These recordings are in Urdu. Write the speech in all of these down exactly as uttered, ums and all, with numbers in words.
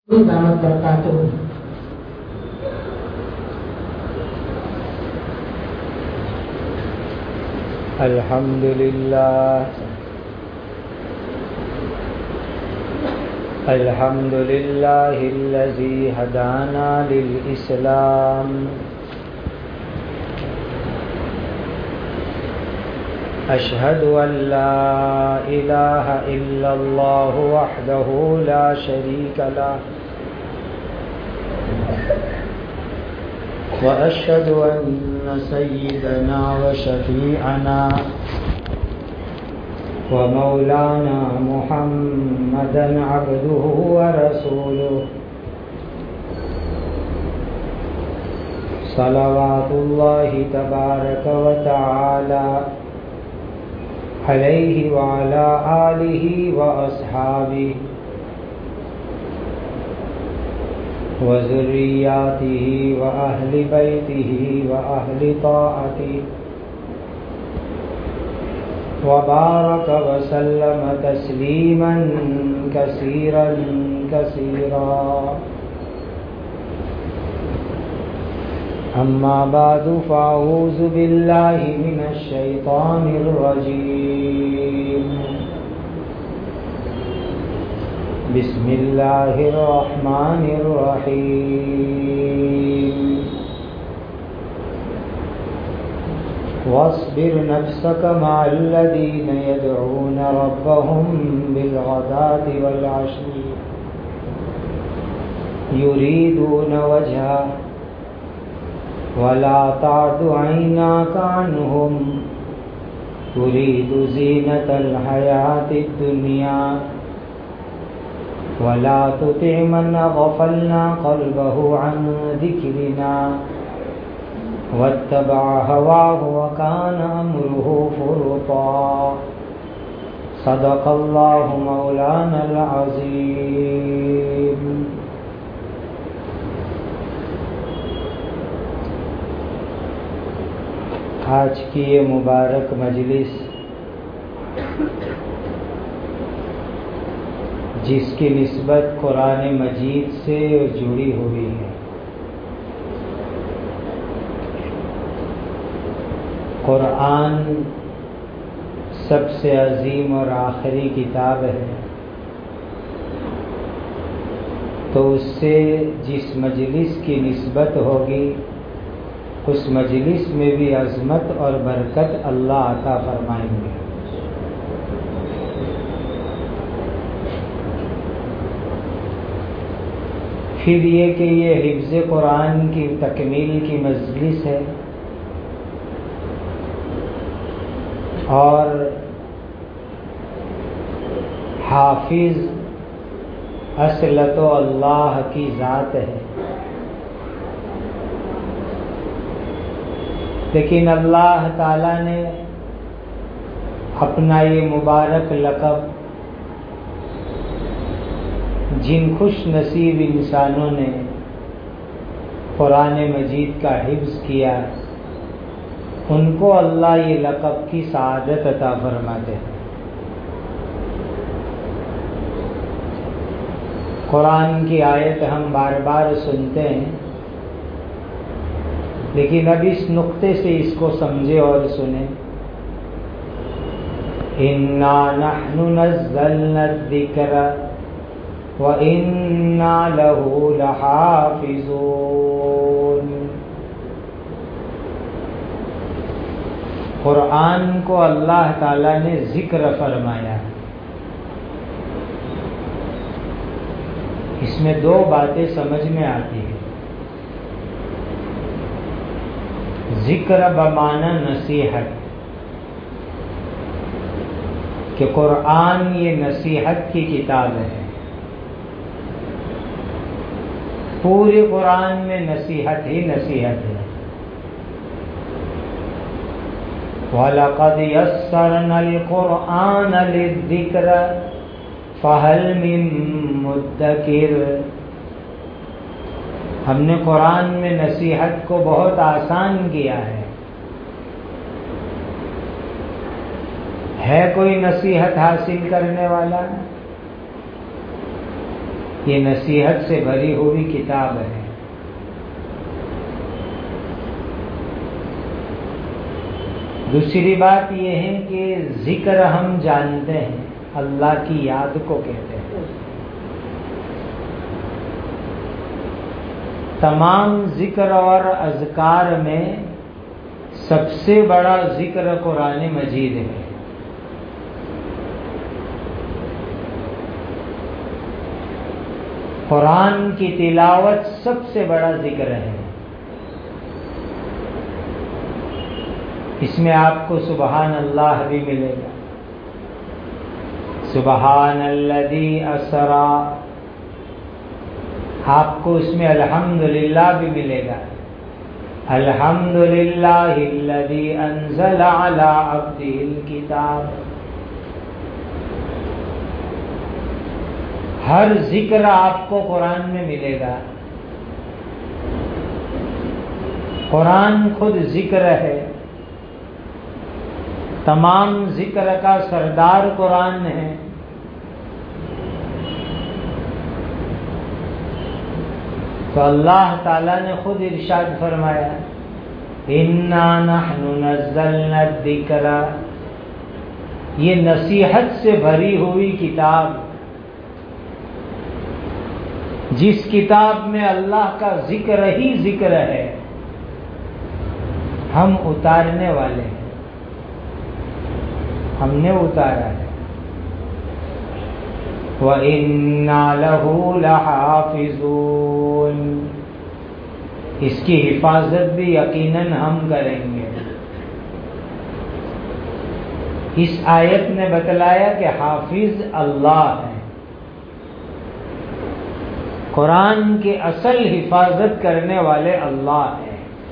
دعوت برکاتہ. الحمد للہ الحمد للہ الذی ہدانا للاسلام اشہد ان لا الہ الا اللہ وحدہ لا شریک لہ واشہد ان سیدنا وشفیعنا ومولانا محمدا عبده ورسوله صلوات اللہ تبارک وتعالی علیہ وعلی آلہ واصحابہ وذریاتہ واہل بیتہ واہل طاعتہ وبارک وسلم تسلیما کثیرا کثیرا. اما بعد فاعوذ باللہ من الشیطان الرجیم. بسم اللہ الرحمن الرحیم. واصبر نفسك مع الذين يدعون ربهم بالغداة والعشي يريدون وجهه ولا تعد عيناك عنهم تريد زينة الحياة الدنيا ولا تطع من غفلنا قلبه عن ذكرنا واتبع هواه وكان أمره فرطا. صدق الله مولانا العظيم. آج کی یہ مبارک مجلس جس کی نسبت قرآن مجید سے جڑی ہوئی ہے. قرآن سب سے عظیم اور آخری کتاب ہے، تو اس سے جس مجلس کی نسبت ہوگی اس مجلس میں بھی عظمت اور برکت اللہ عطا فرمائیں گے. پھر یہ کہ یہ حفظ قرآن کی تکمیل کی مجلس ہے اور حافظ اصل تو اللہ کی ذات ہے، لیکن اللہ تعالی نے اپنا یہ مبارک لقب جن خوش نصیب انسانوں نے قرآن مجید کا حفظ کیا ان کو اللہ یہ لقب کی سعادت عطا فرماتے ہیں. قرآن کی آیت ہم بار بار سنتے ہیں، لیکن اب اس نقطے سے اس کو سمجھے اور سنیں. اِنَّا نَحْنُ نَزَّلْنَا الذِّكْرَ وَإِنَّا لَهُ لَحَافِظُونَ. قرآن کو اللہ تعالی نے ذکر فرمایا ہے. اس میں دو باتیں سمجھ میں آتی ہیں. ذکر بمعنی نصیحت، کہ قرآن یہ نصیحت کی کتاب ہے. پورے قرآن میں نصیحت ہی نصیحت ہے. وَلَقَدْ يَسَّرْنَا الْقُرْآنَ لِلذِّكْرِ فَهَلْ مِن مُدَّكِرٍ. ہم نے قرآن میں نصیحت کو بہت آسان کیا ہے. ہے کوئی نصیحت حاصل کرنے والا؟ یہ نصیحت سے بھری ہوئی کتاب ہے۔ دوسری بات یہ ہے کہ ذکر ہم جانتے ہیں اللہ کی یاد کو کہتے ہیں۔ تمام ذکر اور اذکار میں سب سے بڑا ذکر قرآن مجید ہے۔ قرآن کی تلاوت سب سے بڑا ذکر ہے۔ اس میں آپ کو سبحان اللہ بھی ملے گا، سبحان الذی اسری، آپ کو اس میں الحمدللہ بھی ملے گا، الحمدللہ الذی انزل علی عبدہ الکتاب۔ ہر ذکر آپ کو قرآن میں ملے گا۔ قرآن خود ذکر ہے، تمام ذکر کا سردار قرآن ہے۔ تو اللہ تعالیٰ نے خود ارشاد فرمایا اِنَّا نَحْنُ نَزَّلْنَا الذِّكْرَ، یہ نصیحت سے بھری ہوئی کتاب، جس کتاب میں اللہ کا ذکر ہی ذکر ہے، ہم اتارنے والے ہیں، ہم نے اتارا ہے۔ وَإِنَّا لَهُ لَحَافِظُونَ، اس کی حفاظت بھی یقیناً ہم کریں گے۔ اس آیت نے بتلایا کہ حافظ اللہ ہے، قرآن کے اصل حفاظت کرنے والے اللہ ہیں۔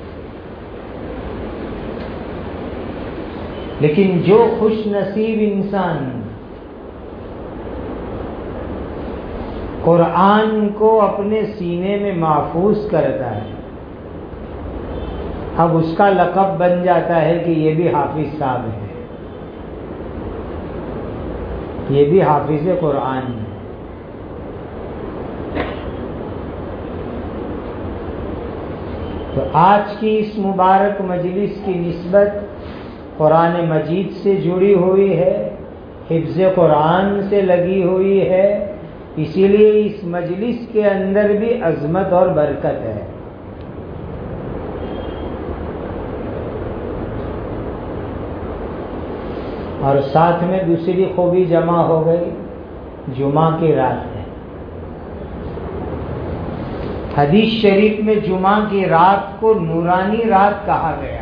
لیکن جو خوش نصیب انسان قرآن کو اپنے سینے میں محفوظ کرتا ہے، اب اس کا لقب بن جاتا ہے کہ یہ بھی حافظ صاحب ہے، یہ بھی حافظ قرآن ہے۔ تو آج کی اس مبارک مجلس کی نسبت قرآن مجید سے جڑی ہوئی ہے، حفظ قرآن سے لگی ہوئی ہے، اسی لیے اس مجلس کے اندر بھی عظمت اور برکت ہے۔ اور ساتھ میں دوسری خوبی جمع ہو گئی، جمعہ کی رات ہے۔ حدیث شریف میں جمعہ کی رات کو نورانی رات کہا گیا ہے۔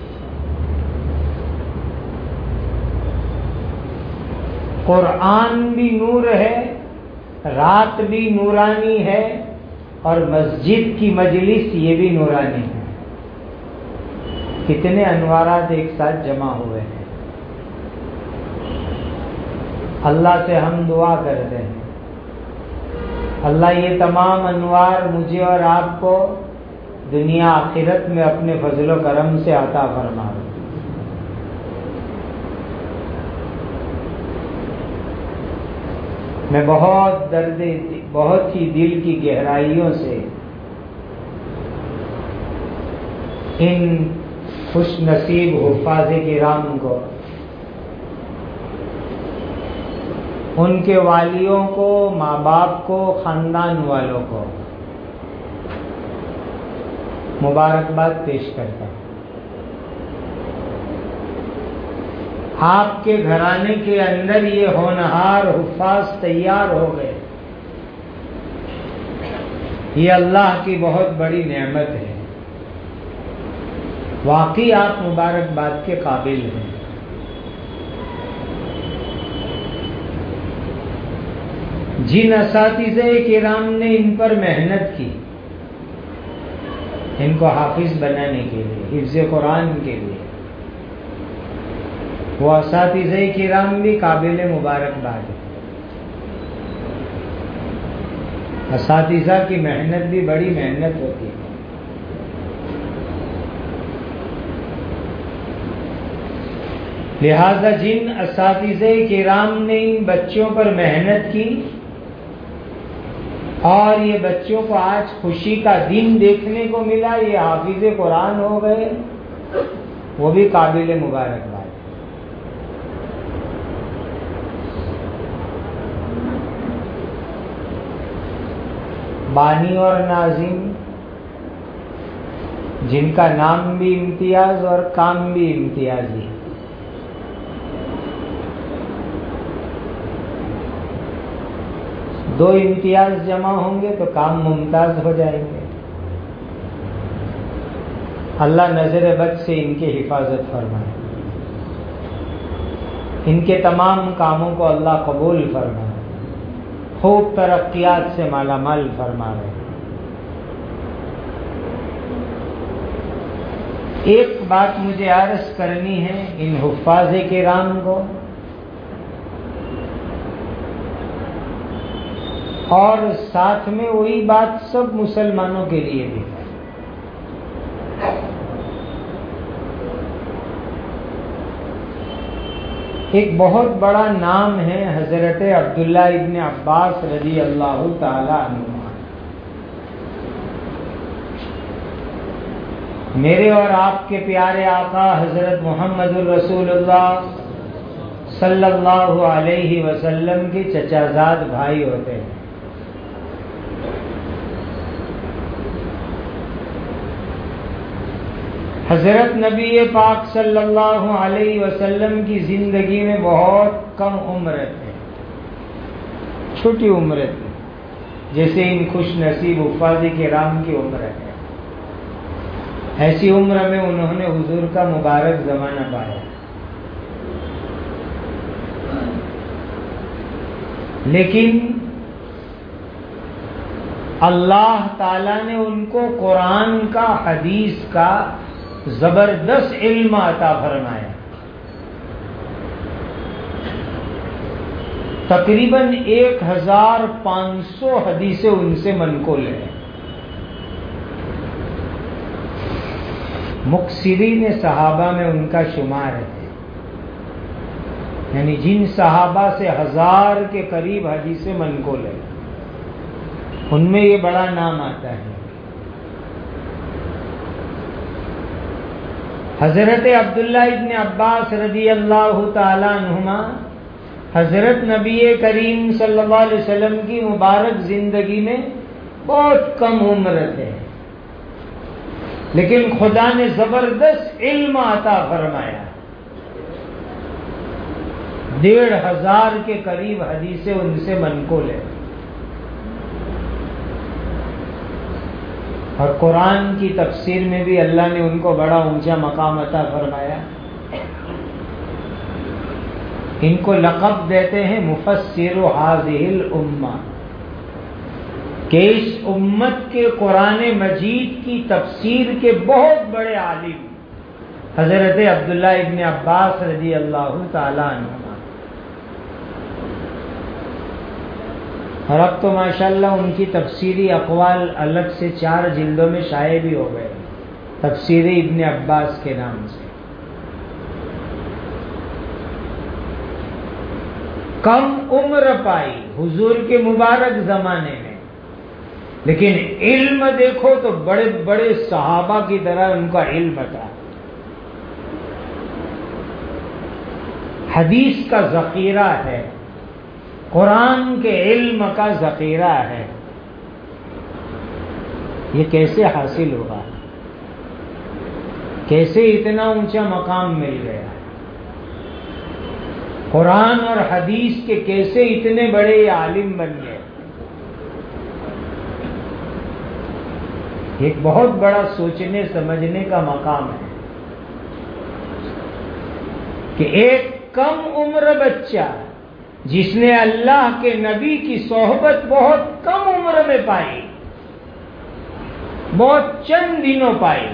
قرآن بھی نور ہے، رات بھی نورانی ہے، اور مسجد کی مجلس یہ بھی نورانی ہے۔ کتنے انوارات ایک ساتھ جمع ہوئے ہیں۔ اللہ سے ہم دعا کرتے ہیں اللہ یہ تمام انوار مجھے اور آپ کو دنیا آخرت میں اپنے فضل و کرم سے عطا فرما۔ میں بہت درد بہت ہی دل کی گہرائیوں سے ان خوش نصیب حفاظ کرام کو، ان کے والیوں کو، ماں باپ کو، خاندان والوں کو مبارکباد پیش کرتا ہوں۔ آپ کے گھرانے کے اندر یہ ہونہار حفاظ تیار ہو گئے، یہ اللہ کی بہت بڑی نعمت ہے۔ واقعی آپ مبارکباد کے قابل ہیں۔ جن اساتذہ کرام نے ان پر محنت کی، ان کو حافظ بنانے کے لیے، حفظ قرآن کے لیے، وہ اساتذہ کرام بھی قابل مبارکباد ہیں۔ اساتذہ کی محنت بھی بڑی محنت ہوتی ہے۔ لہذا جن اساتذہ کرام نے ان بچوں پر محنت کی، اور یہ بچوں کو آج خوشی کا دن دیکھنے کو ملا، یہ حافظ قرآن ہو گئے، وہ بھی قابل مبارکباد۔ بانی اور ناظم جن کا نام بھی امتیاز اور کام بھی امتیازی، دو امتیاز جمع ہوں گے تو کام ممتاز ہو جائیں گے۔ اللہ نظر بد سے ان کی حفاظت فرمائے، ان کے تمام کاموں کو اللہ قبول فرمائے، خوب ترقیات سے مالا مال فرما رہے۔ ایک بات مجھے عرض کرنی ہے ان حفاظ کرام کو، اور ساتھ میں وہی بات سب مسلمانوں کے لیے بھی ہے۔ ایک بہت بڑا نام ہے حضرت عبداللہ ابن عباس رضی اللہ تعالی عنہ۔ میرے اور آپ کے پیارے آقا حضرت محمد الرسول اللہ صلی اللہ علیہ وسلم کے چچا زاد بھائی ہوتے ہیں۔ حضرت نبی پاک صلی اللہ علیہ وسلم کی زندگی میں بہت کم عمر تھے، چھوٹی عمر تھی، جیسے ان خوش نصیب حفاظ کرام کی عمر ہے۔ ایسی عمر میں انہوں نے حضور کا مبارک زمانہ پایا، لیکن اللہ تعالی نے ان کو قرآن کا، حدیث کا زبردست علم عطا فرمایا۔ تقریباً ایک ہزار پانچ سو حدیثیں ان سے منقول ہیں۔ مکثرین صحابہ میں ان کا شمار ہے، یعنی جن صحابہ سے ہزار کے قریب حدیثیں منقول ہیں ان میں یہ بڑا نام آتا ہے۔ حضرت عبداللہ ابن عباس رضی اللہ تعالی عنہما حضرت نبی کریم صلی اللہ علیہ وسلم کی مبارک زندگی میں بہت کم عمر تھے، لیکن خدا نے زبردست علم عطا فرمایا۔ ڈیڑھ ہزار کے قریب حدیثیں ان سے منقول ہیں، اور قرآن کی تفسیر میں بھی اللہ نے ان کو بڑا اونچا مقام عطا فرمایا۔ ان کو لقب دیتے ہیں مفسر هذه الامہ، کہ اس امت کے قرآن مجید کی تفسیر کے بہت بڑے عالم حضرت عبداللہ ابن عباس رضی اللہ تعالی عنہ۔ اور اب تو ماشاءاللہ ان کی تفسیری اقوال الگ سے چار جلدوں میں شائع بھی ہو گئے، تفسیر ابن عباس کے نام سے۔ کم عمر پائی حضور کے مبارک زمانے میں، لیکن علم دیکھو تو بڑے بڑے صحابہ کی طرح ان کا علم تھا۔ حدیث کا ذخیرہ ہے، قرآن کے علم کا ذخیرہ ہے۔ یہ کیسے حاصل ہوگا؟ کیسے اتنا اونچا مقام مل گیا؟ قرآن اور حدیث کے کیسے اتنے بڑے عالم بن گئے؟ ایک بہت بڑا سوچنے سمجھنے کا مقام ہے کہ ایک کم عمر بچہ جس نے اللہ کے نبی کی صحبت بہت کم عمر میں پائی، بہت چند دنوں پائی،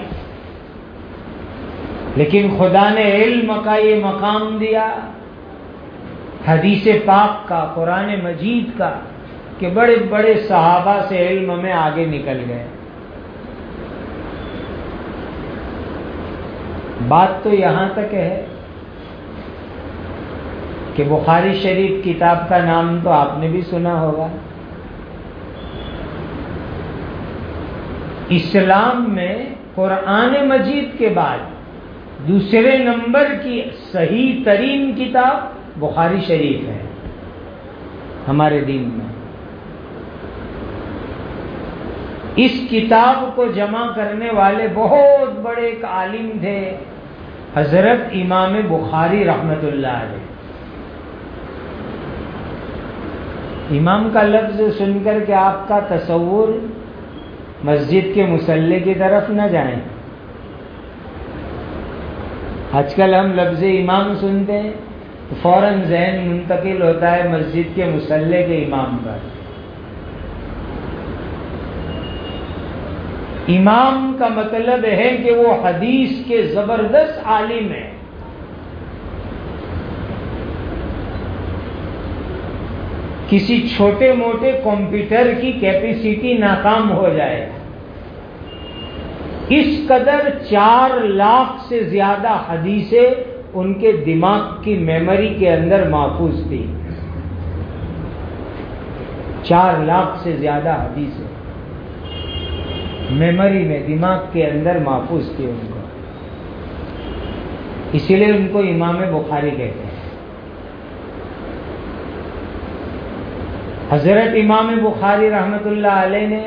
لیکن خدا نے علم کا یہ مقام دیا، حدیث پاک کا، قرآن مجید کا، کہ بڑے بڑے صحابہ سے علم میں آگے نکل گئے۔ بات تو یہاں تک ہے کہ بخاری شریف کتاب کا نام تو آپ نے بھی سنا ہوگا، اسلام میں قرآن مجید کے بعد دوسرے نمبر کی صحیح ترین کتاب بخاری شریف ہے ہمارے دین میں. اس کتاب کو جمع کرنے والے بہت بڑے ایک عالم تھے حضرت امام بخاری رحمت اللہ علیہ. امام کا لفظ سن کر کے آپ کا تصور مسجد کے مصلی کی طرف نہ جائیں. آج کل ہم لفظ امام سنتے ہیں تو فوراً ذہن منتقل ہوتا ہے مسجد کے مصلی کے امام پر. امام کا مطلب ہے کہ وہ حدیث کے زبردست عالم ہیں. کسی چھوٹے موٹے کمپیوٹر کی کیپیسٹی ناکام ہو جائے اس قدر چار لاکھ سے زیادہ حدیثیں ان کے دماغ کی میموری کے اندر محفوظ تھی. چار لاکھ سے زیادہ حدیثیں میموری میں دماغ کے اندر محفوظ تھی ان کو. اسی لیے ان کو امام بخاری کہتے ہیں. حضرت امام بخاری رحمت اللہ علیہ نے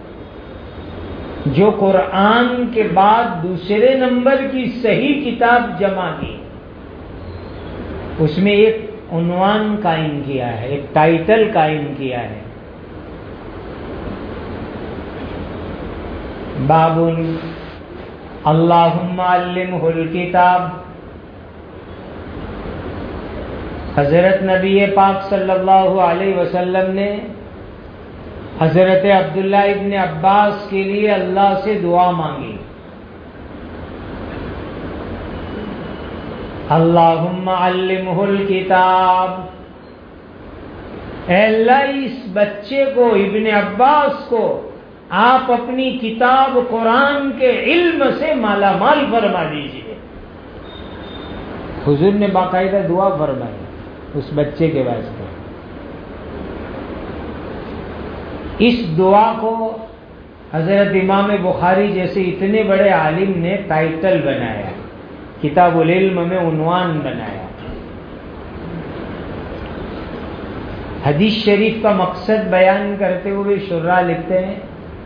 جو قرآن کے بعد دوسرے نمبر کی صحیح کتاب جمع کی اس میں ایک عنوان قائم کیا ہے, ایک ٹائٹل قائم کیا ہے, باب اللہم علمہ الکتاب. حضرت نبی پاک صلی اللہ علیہ وسلم نے حضرت عبداللہ ابن عباس کے لیے اللہ سے دعا مانگی, اللہم علمہ الکتاب, اے اللہ اس بچے کو ابن عباس کو آپ اپنی کتاب قرآن کے علم سے مالا مال فرما دیجیے. حضور نے باقاعدہ دعا فرمائی اس بچے کے واسطے. اس دعا کو حضرت امام بخاری جیسے اتنے بڑے عالم نے ٹائٹل بنایا, کتاب العلم میں عنوان بنایا. حدیث شریف کا مقصد بیان کرتے ہوئے شراح لکھتے ہیں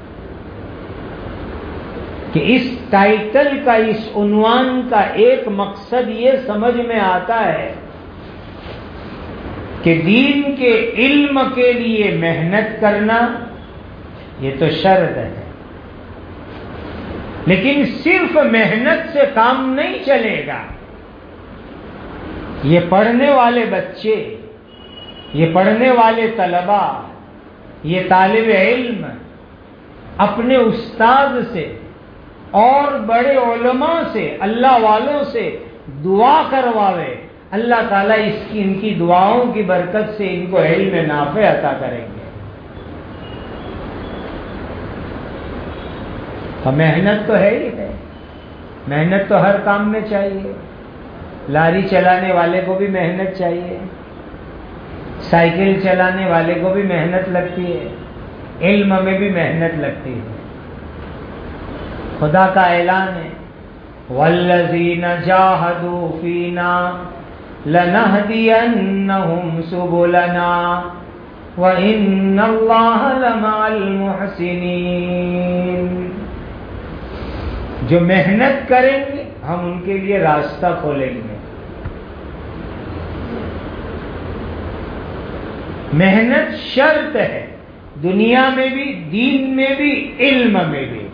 کہ اس ٹائٹل کا, اس عنوان کا ایک مقصد یہ سمجھ میں آتا ہے کہ دین کے علم کے لیے محنت کرنا یہ تو شرط ہے, لیکن صرف محنت سے کام نہیں چلے گا. یہ پڑھنے والے بچے, یہ پڑھنے والے طلباء, یہ طالب علم اپنے استاد سے اور بڑے علماء سے, اللہ والوں سے دعا کرواوے, اللہ تعالیٰ اس کی ان کی دعاؤں کی برکت سے ان کو علم نافع عطا کریں گے. تو محنت تو ہے ہی ہے, محنت تو ہر کام میں چاہیے. لاری چلانے والے کو بھی محنت چاہیے, سائیکل چلانے والے کو بھی محنت لگتی ہے, علم میں بھی محنت لگتی ہے. خدا کا اعلان ہے والذین جاہدوا فینا لنہدینہم سبلنا وإن اللہ لمع المحسنین. جو محنت کریں گے ہم ان کے لیے راستہ کھولیں گے. محنت شرط ہے دنیا میں بھی, دین میں بھی, علم میں بھی.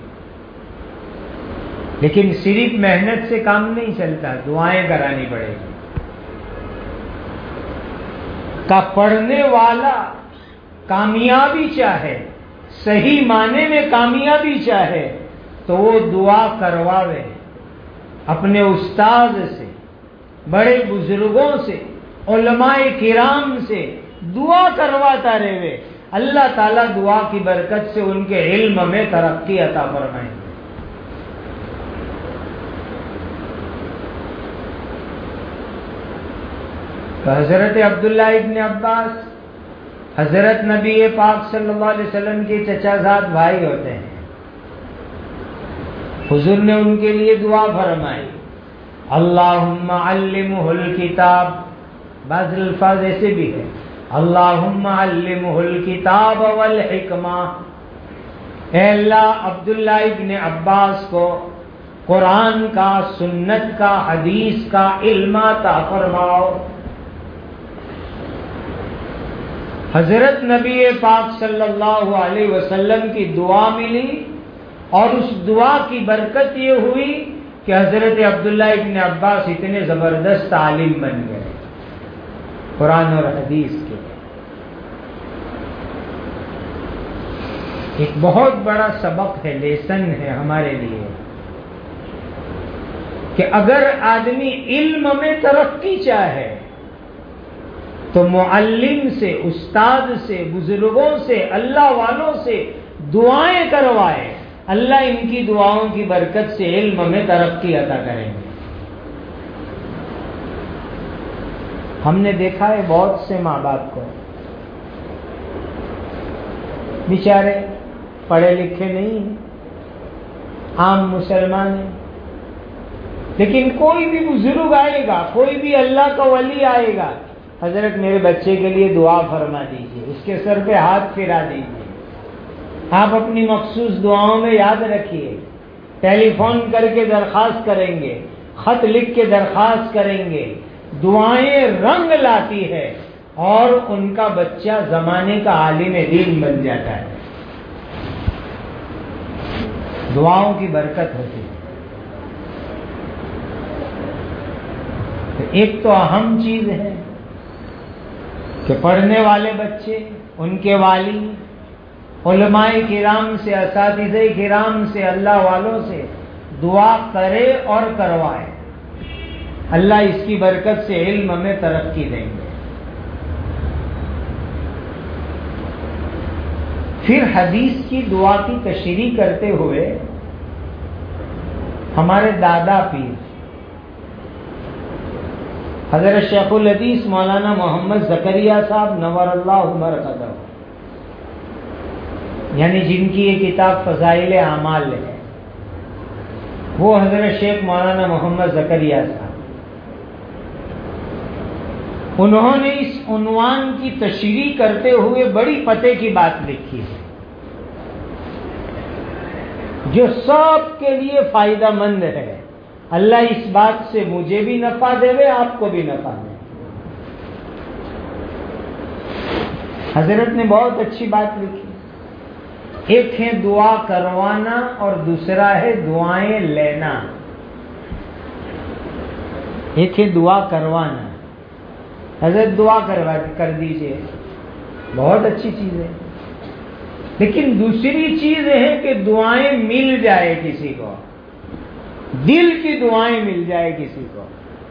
لیکن صرف محنت سے کام نہیں چلتا, دعائیں کرانی پڑے گی. کا پڑھنے والا کامیابی چاہے, صحیح معنی میں کامیابی چاہے تو وہ دعا کرواوے اپنے استاد سے, بڑے بزرگوں سے, علماء کرام سے دعا کرواتا رہے. اللہ تعالیٰ دعا کی برکت سے ان کے علم میں ترقی عطا فرمائیں گے. تو حضرت عبداللہ ابن عباس حضرت نبی پاک صلی اللہ علیہ وسلم کے چچا زاد بھائی ہوتے ہیں. حضور نے ان کے لیے دعا فرمائی، اللہم علمہ الکتاب، بعض الفاظ ایسے بھی ہے، اللہم علمہ الکتاب والحکمہ، اے اللہ عبداللہ ابن عباس کو قرآن کا، سنت کا، حدیث کا علم عطا فرماؤ۔ حضرت نبی پاک صلی اللہ علیہ وسلم کی دعا ملی، اور اس دعا کی برکت یہ ہوئی کہ حضرت عبداللہ ابن عباس اتنے زبردست عالم بن گئے قرآن اور حدیث کے۔ ایک بہت بڑا سبق ہے، لیسن ہے ہمارے لیے کہ اگر آدمی علم میں ترقی چاہے تو معلم سے، استاد سے، بزرگوں سے، اللہ والوں سے دعائیں کروائے، اللہ ان کی دعاؤں کی برکت سے علم میں ترقی عطا کریں گے۔ ہم نے دیکھا ہے بہت سے ماں باپ کو، بیچارے پڑھے لکھے نہیں ہیں، عام مسلمان ہیں، لیکن کوئی بھی بزرگ آئے گا، کوئی بھی اللہ کا ولی آئے گا، حضرت میرے بچے کے لیے دعا فرما دیجئے، اس کے سر پہ ہاتھ پھرا دیجئے، آپ اپنی مخصوص دعاؤں میں یاد رکھیے، ٹیلی فون کر کے درخواست کریں گے، خط لکھ کے درخواست کریں گے، دعائیں رنگ لاتی ہے اور ان کا بچہ زمانے کا عالم دین بن جاتا ہے، دعاؤں کی برکت ہوتی ہے۔ ایک تو اہم چیز ہے کہ پڑھنے والے بچے، ان کے والی، علماء کرام سے، اساتذہ کرام سے، اللہ والوں سے دعا کرے اور کروائے، اللہ اس کی برکت سے علم میں ترقی دیں گے۔ پھر حدیث کی دعا کی تشریح کرتے ہوئے ہمارے دادا پیر حضرت شیخ الحدیث مولانا محمد زکریا صاحب نور اللہ مرقدہ، یعنی جن کی یہ کتاب فضائل اعمال ہے، وہ حضرت شیخ مولانا محمد زکریا صاحب، انہوں نے اس عنوان کی تشریح کرتے ہوئے بڑی پتے کی بات لکھی ہے جو سب کے لیے فائدہ مند ہے۔ اللہ اس بات سے مجھے بھی نفع دے، آپ کو بھی نفع دے۔ حضرت نے بہت اچھی بات لکھی، ایک ہے دعا کروانا اور دوسرا ہے دعائیں لینا۔ ایک ہے دعا کروانا، حضرت دعا کروا کر دیجئے، بہت اچھی چیز ہے، لیکن دوسری چیز ہے کہ دعائیں مل جائے کسی کو، دل کی دعائیں مل جائے کسی کو،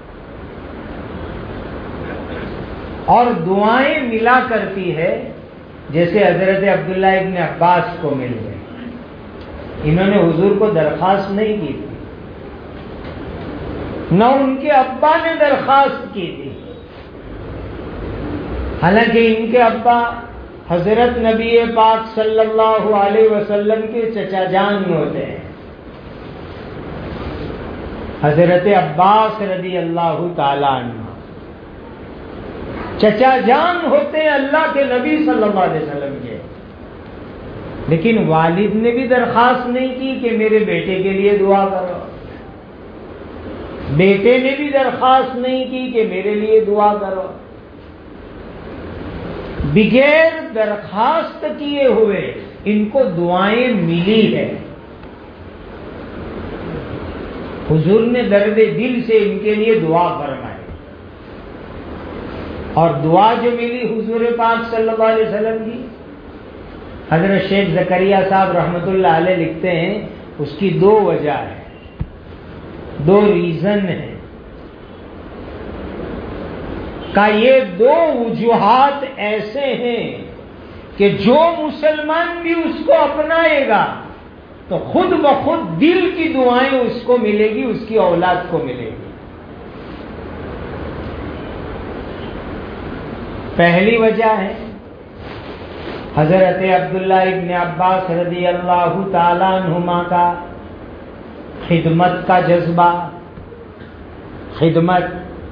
اور دعائیں ملا کرتی ہے جیسے حضرت عبداللہ ابن عباس کو مل گئے۔ انہوں نے حضور کو درخواست نہیں کی تھی، نہ ان کے ابا نے درخواست کی تھی، حالانکہ ان کے ابا حضرت نبی پاک صلی اللہ علیہ وسلم کے چچا جان ہوتے ہیں، حضرت عباس رضی اللہ تعالی عنہ چچا جان ہوتے ہیں اللہ کے نبی صلی اللہ علیہ وسلم کے، لیکن والد نے بھی درخواست نہیں کی کہ میرے بیٹے کے لیے دعا کرو، بیٹے نے بھی درخواست نہیں کی کہ میرے لیے دعا کرو، بغیر درخواست کیے ہوئے ان کو دعائیں ملی ہے۔ حضور نے درد دل سے ان کے لیے دعا فرمائی، اور دعا جو ملی حضور پاک صلی اللہ علیہ وسلم کی، حضرت شیخ زکریا صاحب رحمۃ اللہ علیہ لکھتے ہیں اس کی دو وجہ ہے، دو ریزن ہیں، کہ یہ دو وجوہات ایسے ہیں کہ جو مسلمان بھی اس کو اپنائے گا تو خود بخود دل کی دعائیں اس کو ملے گی، اس کی اولاد کو ملے گی۔ پہلی وجہ ہے حضرت عبداللہ ابن عباس رضی اللہ تعالیٰ عنہما کا خدمت کا جذبہ، خدمت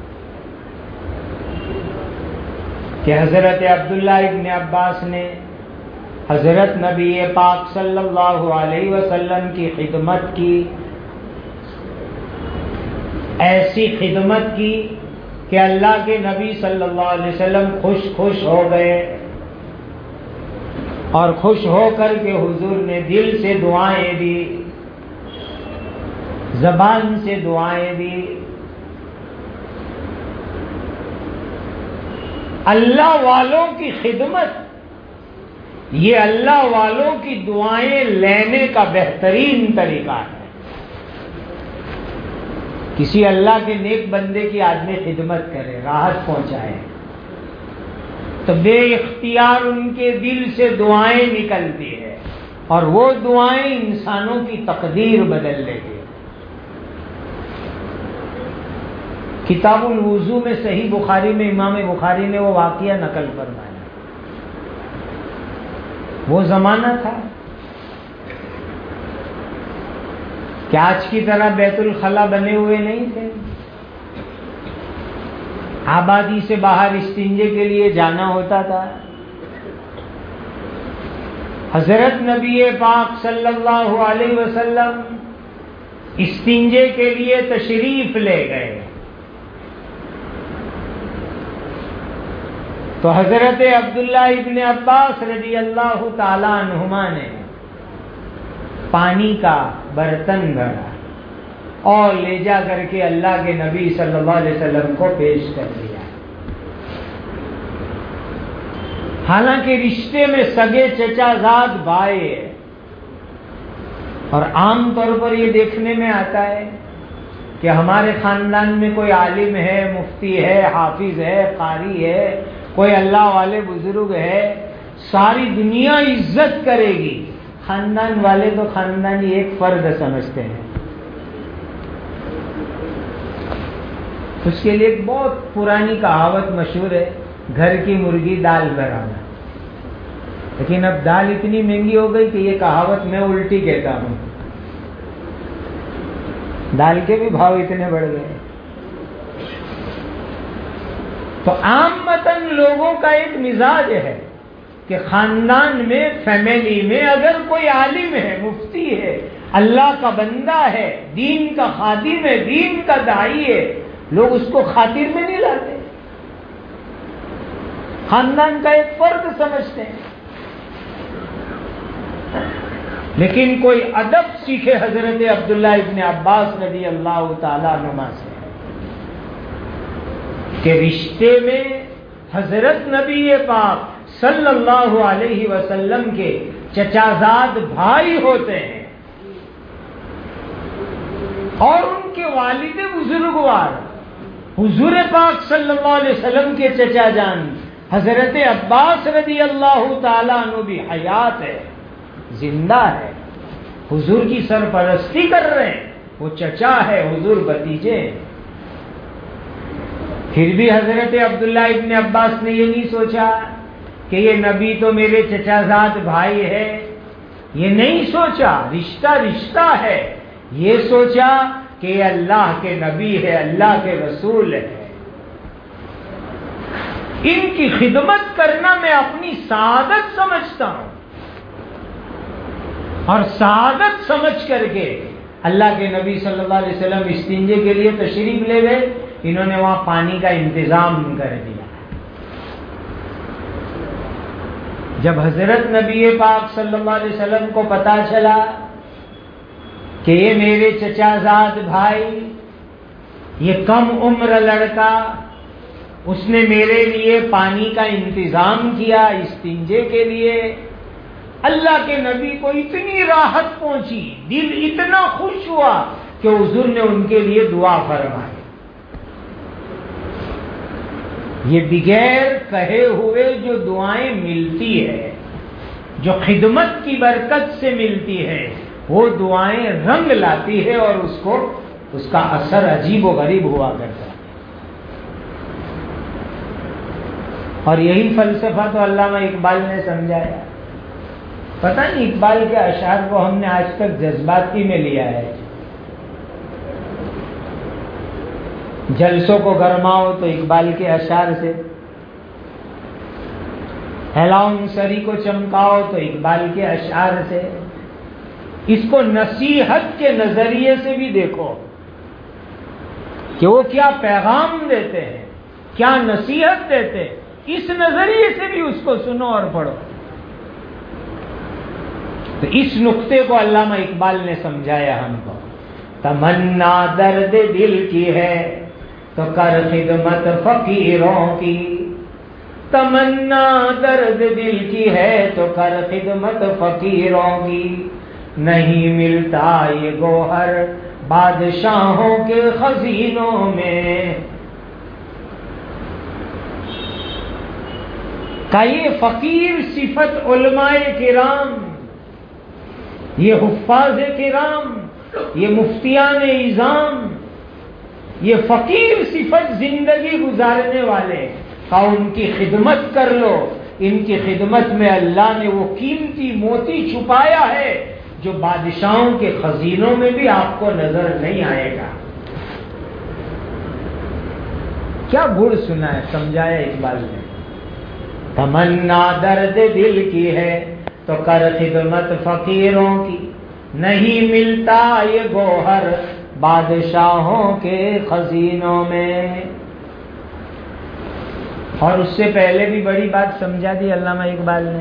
کہ حضرت عبداللہ ابن عباس نے حضرت نبی پاک صلی اللہ علیہ وسلم کی خدمت کی، ایسی خدمت کی کہ اللہ کے نبی صلی اللہ علیہ وسلم خوش خوش ہو گئے، اور خوش ہو کر کے حضور نے دل سے دعائیں دی، زبان سے دعائیں دی۔ اللہ والوں کی خدمت یہ اللہ والوں کی دعائیں لینے کا بہترین طریقہ ہے۔ کسی اللہ کے نیک بندے کی آدمی خدمت کرے، راحت پہنچائے، تو بے اختیار ان کے دل سے دعائیں نکلتی ہے، اور وہ دعائیں انسانوں کی تقدیر بدل لیتی ہے۔ کتاب الوضو میں صحیح بخاری میں امام بخاری نے وہ واقعہ نقل فرمایا۔ وہ زمانہ تھا کہ آج کی طرح بیت الخلا بنے ہوئے نہیں تھے، آبادی سے باہر استنجے کے لیے جانا ہوتا تھا۔ حضرت نبی پاک صلی اللہ علیہ وسلم استنجے کے لیے تشریف لے گئے، تو حضرت عبداللہ ابن عباس رضی اللہ تعالی عنہما نے پانی کا برتن بھرا اور لے جا کر کے اللہ کے نبی صلی اللہ علیہ وسلم کو پیش کر دیا۔ حالانکہ رشتے میں سگے چچا زاد بھائی ہے، اور عام طور پر یہ دیکھنے میں آتا ہے کہ ہمارے خاندان میں کوئی عالم ہے، مفتی ہے، حافظ ہے، قاری ہے، کوئی اللہ والے بزرگ ہے، ساری دنیا عزت کرے گی، خاندان والے تو خاندانی ایک فرد سمجھتے ہیں۔ اس کے لیے ایک بہت پرانی کہاوت مشہور ہے، گھر کی مرغی دال برابر، لیکن اب دال اتنی مہنگی ہو گئی کہ یہ کہاوت میں الٹی کہتا ہوں، دال کے بھی بھاؤ اتنے بڑھ گئے۔ تو عامتاً لوگوں کا ایک مزاج ہے کہ خاندان میں، فیملی میں اگر کوئی عالم ہے، مفتی ہے، اللہ کا بندہ ہے، دین کا خادم ہے، دین کا داعی ہے، لوگ اس کو خاطر میں نہیں لاتے، خاندان کا ایک فرد سمجھتے ہیں۔ لیکن کوئی ادب سیکھے حضرت عبداللہ ابن عباس رضی اللہ تعالیٰ عنہما سے کہ رشتے میں حضرت نبی پاک صلی اللہ علیہ وسلم کے چچازاد بھائی ہوتے ہیں، اور ان کے والد بزرگوار حضور پاک صلی اللہ علیہ وسلم کے چچا جان حضرت عباس رضی اللہ تعالیٰ عنہ بھی حیات ہے، زندہ ہے، حضور کی سرپرستی کر رہے ہیں، وہ چچا ہے، حضور بھتیجے ہیں۔ پھر بھی حضرت عبداللہ ابن عباس نے یہ نہیں سوچا کہ یہ نبی تو میرے چچا زاد بھائی ہے، یہ نہیں سوچا، رشتہ رشتہ ہے، یہ سوچا کہ یہ اللہ کے نبی ہے، اللہ کے رسول ہے، ان کی خدمت کرنا میں اپنی سعادت سمجھتا ہوں، اور سعادت سمجھ کر کے اللہ کے نبی صلی اللہ علیہ وسلم استنجے کے لیے تشریف لے گئے، انہوں نے وہاں پانی کا انتظام کر دیا۔ جب حضرت نبی پاک صلی اللہ علیہ وسلم کو پتا چلا کہ یہ میرے چچا زاد بھائی، یہ کم عمر لڑکا، اس نے میرے لیے پانی کا انتظام کیا استنجے کے لیے، اللہ کے نبی کو اتنی راحت پہنچی، دل اتنا خوش ہوا کہ حضور نے ان کے لیے دعا فرمائی۔ یہ بغیر کہے ہوئے جو دعائیں ملتی ہے، جو خدمت کی برکت سے ملتی ہے، وہ دعائیں رنگ لاتی ہے، اور اس کو اس کا اثر عجیب و غریب ہوا کرتا ہے۔ اور یہی فلسفہ تو علامہ اقبال نے سمجھایا۔ پتہ نہیں اقبال کے اشعار کو ہم نے آج تک جذباتی میں لیا ہے، جلسوں کو گرماؤ تو اقبال کے اشعار سے، ہلاؤں سری کو چمکاؤ تو اقبال کے اشعار سے۔ اس کو نصیحت کے نظریے سے بھی دیکھو کہ وہ کیا پیغام دیتے ہیں، کیا نصیحت دیتے ہیں، اس نظریے سے بھی اس کو سنو اور پڑھو۔ تو اس نقطے کو علامہ اقبال نے سمجھایا ہم کو۔ تمنا درد دل کی ہے تو کر خدمت فقیروں کی، تمنا درد دل کی ہے تو کر خدمت فقیروں کی، نہیں ملتا یہ گوہر بادشاہوں کے خزینوں میں۔ کا یہ فقیر صفت علماء کرام، یہ حفاظ کرام، یہ مفتیان اعظام، یہ فقیر صفت زندگی گزارنے والے کا ان کی خدمت کر لو۔ ان کی خدمت میں اللہ نے وہ قیمتی موتی چھپایا ہے جو بادشاہوں کے خزینوں میں بھی آپ کو نظر نہیں آئے گا۔ کیا گڑ سنا ہے، سمجھایا اقبال نے۔ تمنا درد دل کی ہے تو کر خدمت فقیروں کی، نہیں ملتا یہ گوہر بادشاہوں کے خزینوں میں۔ اور اس سے پہلے بھی بڑی بات سمجھا دی علامہ اقبال نے،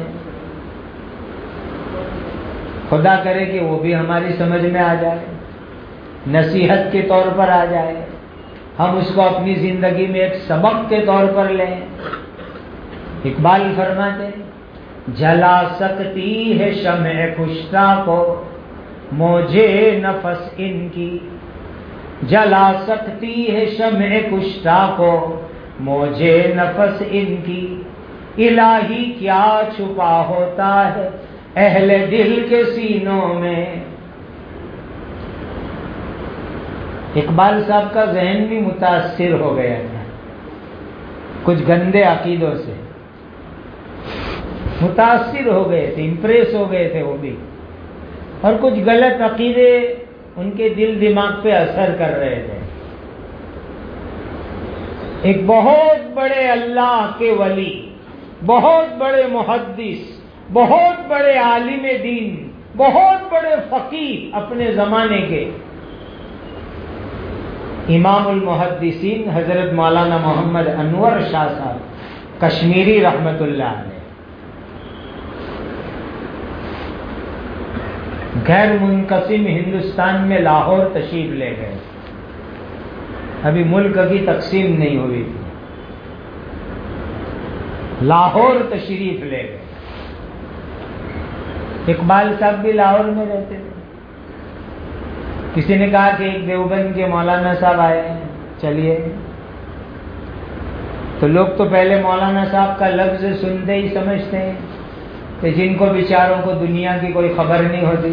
خدا کرے کہ وہ بھی ہماری سمجھ میں آ جائے، نصیحت کے طور پر آ جائے، ہم اس کو اپنی زندگی میں ایک سبق کے طور پر لیں۔ اقبال فرماتے جلا سکتی ہے شمع کشتہ کو موجے نفس ان کی، جلا سکتی ہے شمع کشتہ کو موجے نفس ان کی، الہی کیا چھپا ہوتا ہے اہل دل کے سینوں میں۔ اقبال صاحب کا ذہن بھی متاثر ہو گیا تھا کچھ گندے عقیدوں سے، متاثر ہو گئے تھے، امپریس ہو گئے تھے وہ بھی، اور کچھ غلط عقیدے ان کے دل دماغ پہ اثر کر رہے تھے۔ ایک بہت بڑے اللہ کے ولی، بہت بڑے محدث، بہت بڑے عالم دین، بہت بڑے فقیہ اپنے زمانے کے امام المحدثین حضرت مولانا محمد انور شاہ صاحب کشمیری رحمت اللہ علیہ غیر منقسم ہندوستان میں لاہور تشریف لے گئے، ابھی ملک کی تقسیم نہیں ہوئی تھی، لاہور تشریف لے گئے۔ اقبال صاحب بھی لاہور میں رہتے تھے۔ کسی نے کہا کہ ایک دیوبند کے مولانا صاحب آئے ہیں، چلیے۔ تو لوگ تو پہلے مولانا صاحب کا لفظ سنتے ہی سمجھتے ہیں کہ جن کو بیچاروں کو دنیا کی کوئی خبر نہیں ہوتی،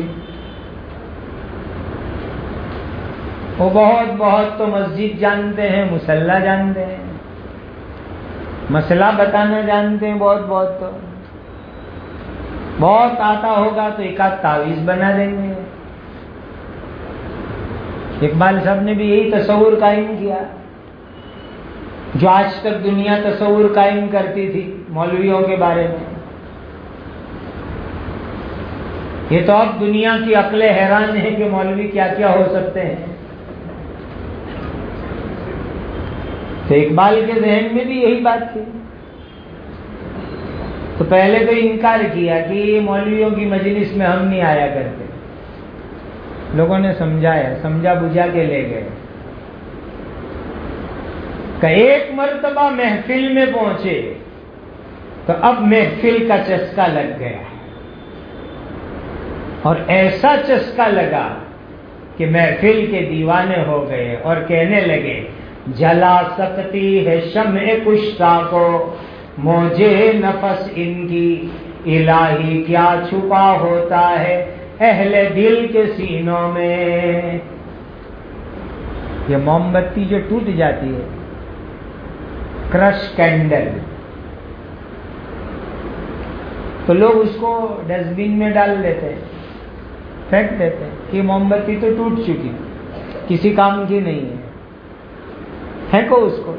وہ بہت بہت تو مسجد جانتے ہیں، مصلی جانتے ہیں، مسئلہ بتانا جانتے ہیں، بہت بہت تو بہت آتا ہوگا تو ایک آدھ تعویذ بنا دیں گے۔ اقبال صاحب نے بھی یہی تصور قائم کیا جو آج تک دنیا تصور قائم کرتی تھی مولویوں کے بارے میں۔ یہ تو اب دنیا کی عقلیں حیران ہیں کہ مولوی کیا کیا ہو سکتے ہیں۔ تو اقبال کے ذہن میں بھی یہی بات تھی، تو پہلے تو انکار کیا کہ یہ مولویوں کی مجلس میں ہم نہیں آیا کرتے۔ لوگوں نے سمجھایا، سمجھا بجھا کے لے گئے کہ ایک مرتبہ محفل میں پہنچے تو اب محفل کا چسکا لگ گیا، اور ایسا چسکا لگا کہ محفل کے دیوانے ہو گئے اور کہنے لگے جلا سکتی ہے شمع کشتہ کو موجے نفس ان کی، الہی کیا چھپا ہوتا ہے اہل دل کے سینوں میں۔ یہ موم بتی جو ٹوٹ جاتی ہے، کرش کینڈل، تو لوگ اس کو ڈسٹ بین میں ڈال دیتے ہیں، پھینک دیتے ہیں کہ موم بتی تو ٹوٹ چکی، کسی کام کی نہیں ہے۔ پھینکو اس کو۔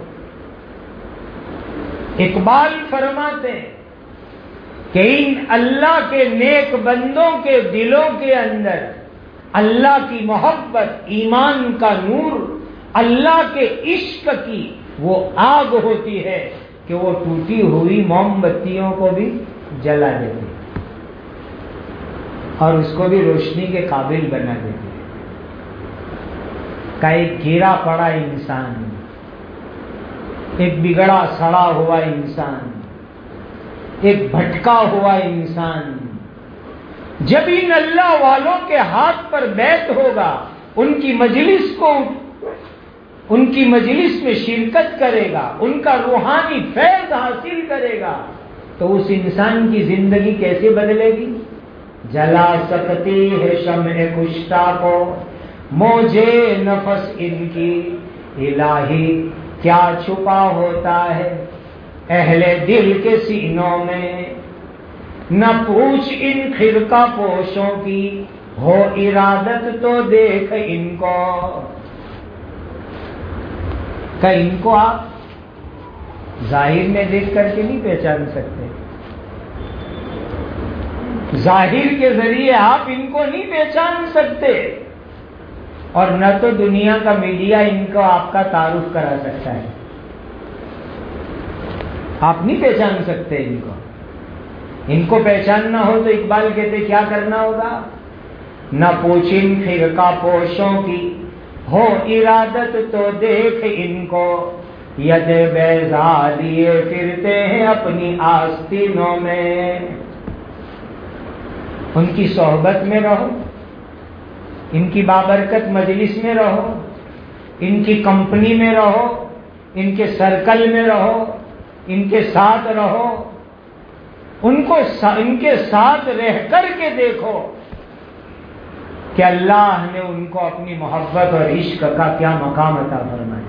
اقبال فرماتے ہیں کہ ان اللہ کے نیک بندوں کے دلوں کے اندر اللہ کی محبت، ایمان کا نور، اللہ کے عشق کی وہ آگ ہوتی ہے کہ وہ ٹوٹی ہوئی موم بتیوں کو بھی جلا دیتی ہے اور اس کو بھی روشنی کے قابل بنا دیتی ہے۔ کا ایک گرا پڑا انسان، ایک بگڑا سڑا ہوا انسان، ایک بھٹکا ہوا انسان جب ان اللہ والوں کے ہاتھ پر بیعت ہوگا، ان کی مجلس کو ان کی مجلس میں شرکت کرے گا، ان کا روحانی فیض حاصل کرے گا، تو اس انسان کی زندگی کیسے بدلے گی؟ جلا سکتی ہے شمع کشتہ کو موجے نفس ان کی، الہی کیا چھپا ہوتا ہے اہل دل کے سینوں میں، نہ پوچھ ان خرقہ پوشوں کی، ہو ارادت تو دیکھ ان کو۔ کہ ان کو آپ ظاہر میں دیکھ کر کے نہیں پہچان سکتے، ظاہر کے ذریعے آپ ان کو نہیں پہچان سکتے، اور نہ تو دنیا کا میڈیا ان کو آپ کا تعارف کرا سکتا ہے۔ آپ نہیں پہچان سکتے ان کو۔ ان کو پہچاننا ہو تو اقبال کہتے کیا کرنا ہوگا؟ نہ پوچھیں فرقہ پوشوں کی، ہو ارادت تو دیکھ ان کو، ید بیضا لیے پھرتے ہیں اپنی آستینوں میں۔ ان کی صحبت میں رہو، ان کی بابرکت مجلس میں رہو، ان کی کمپنی میں رہو، ان کے سرکل میں رہو، ان کے ساتھ رہو، ان کو ان کے ساتھ رہ کر کے دیکھو کہ اللہ نے ان کو اپنی محبت اور عشق کا کیا مقام عطا فرمایا۔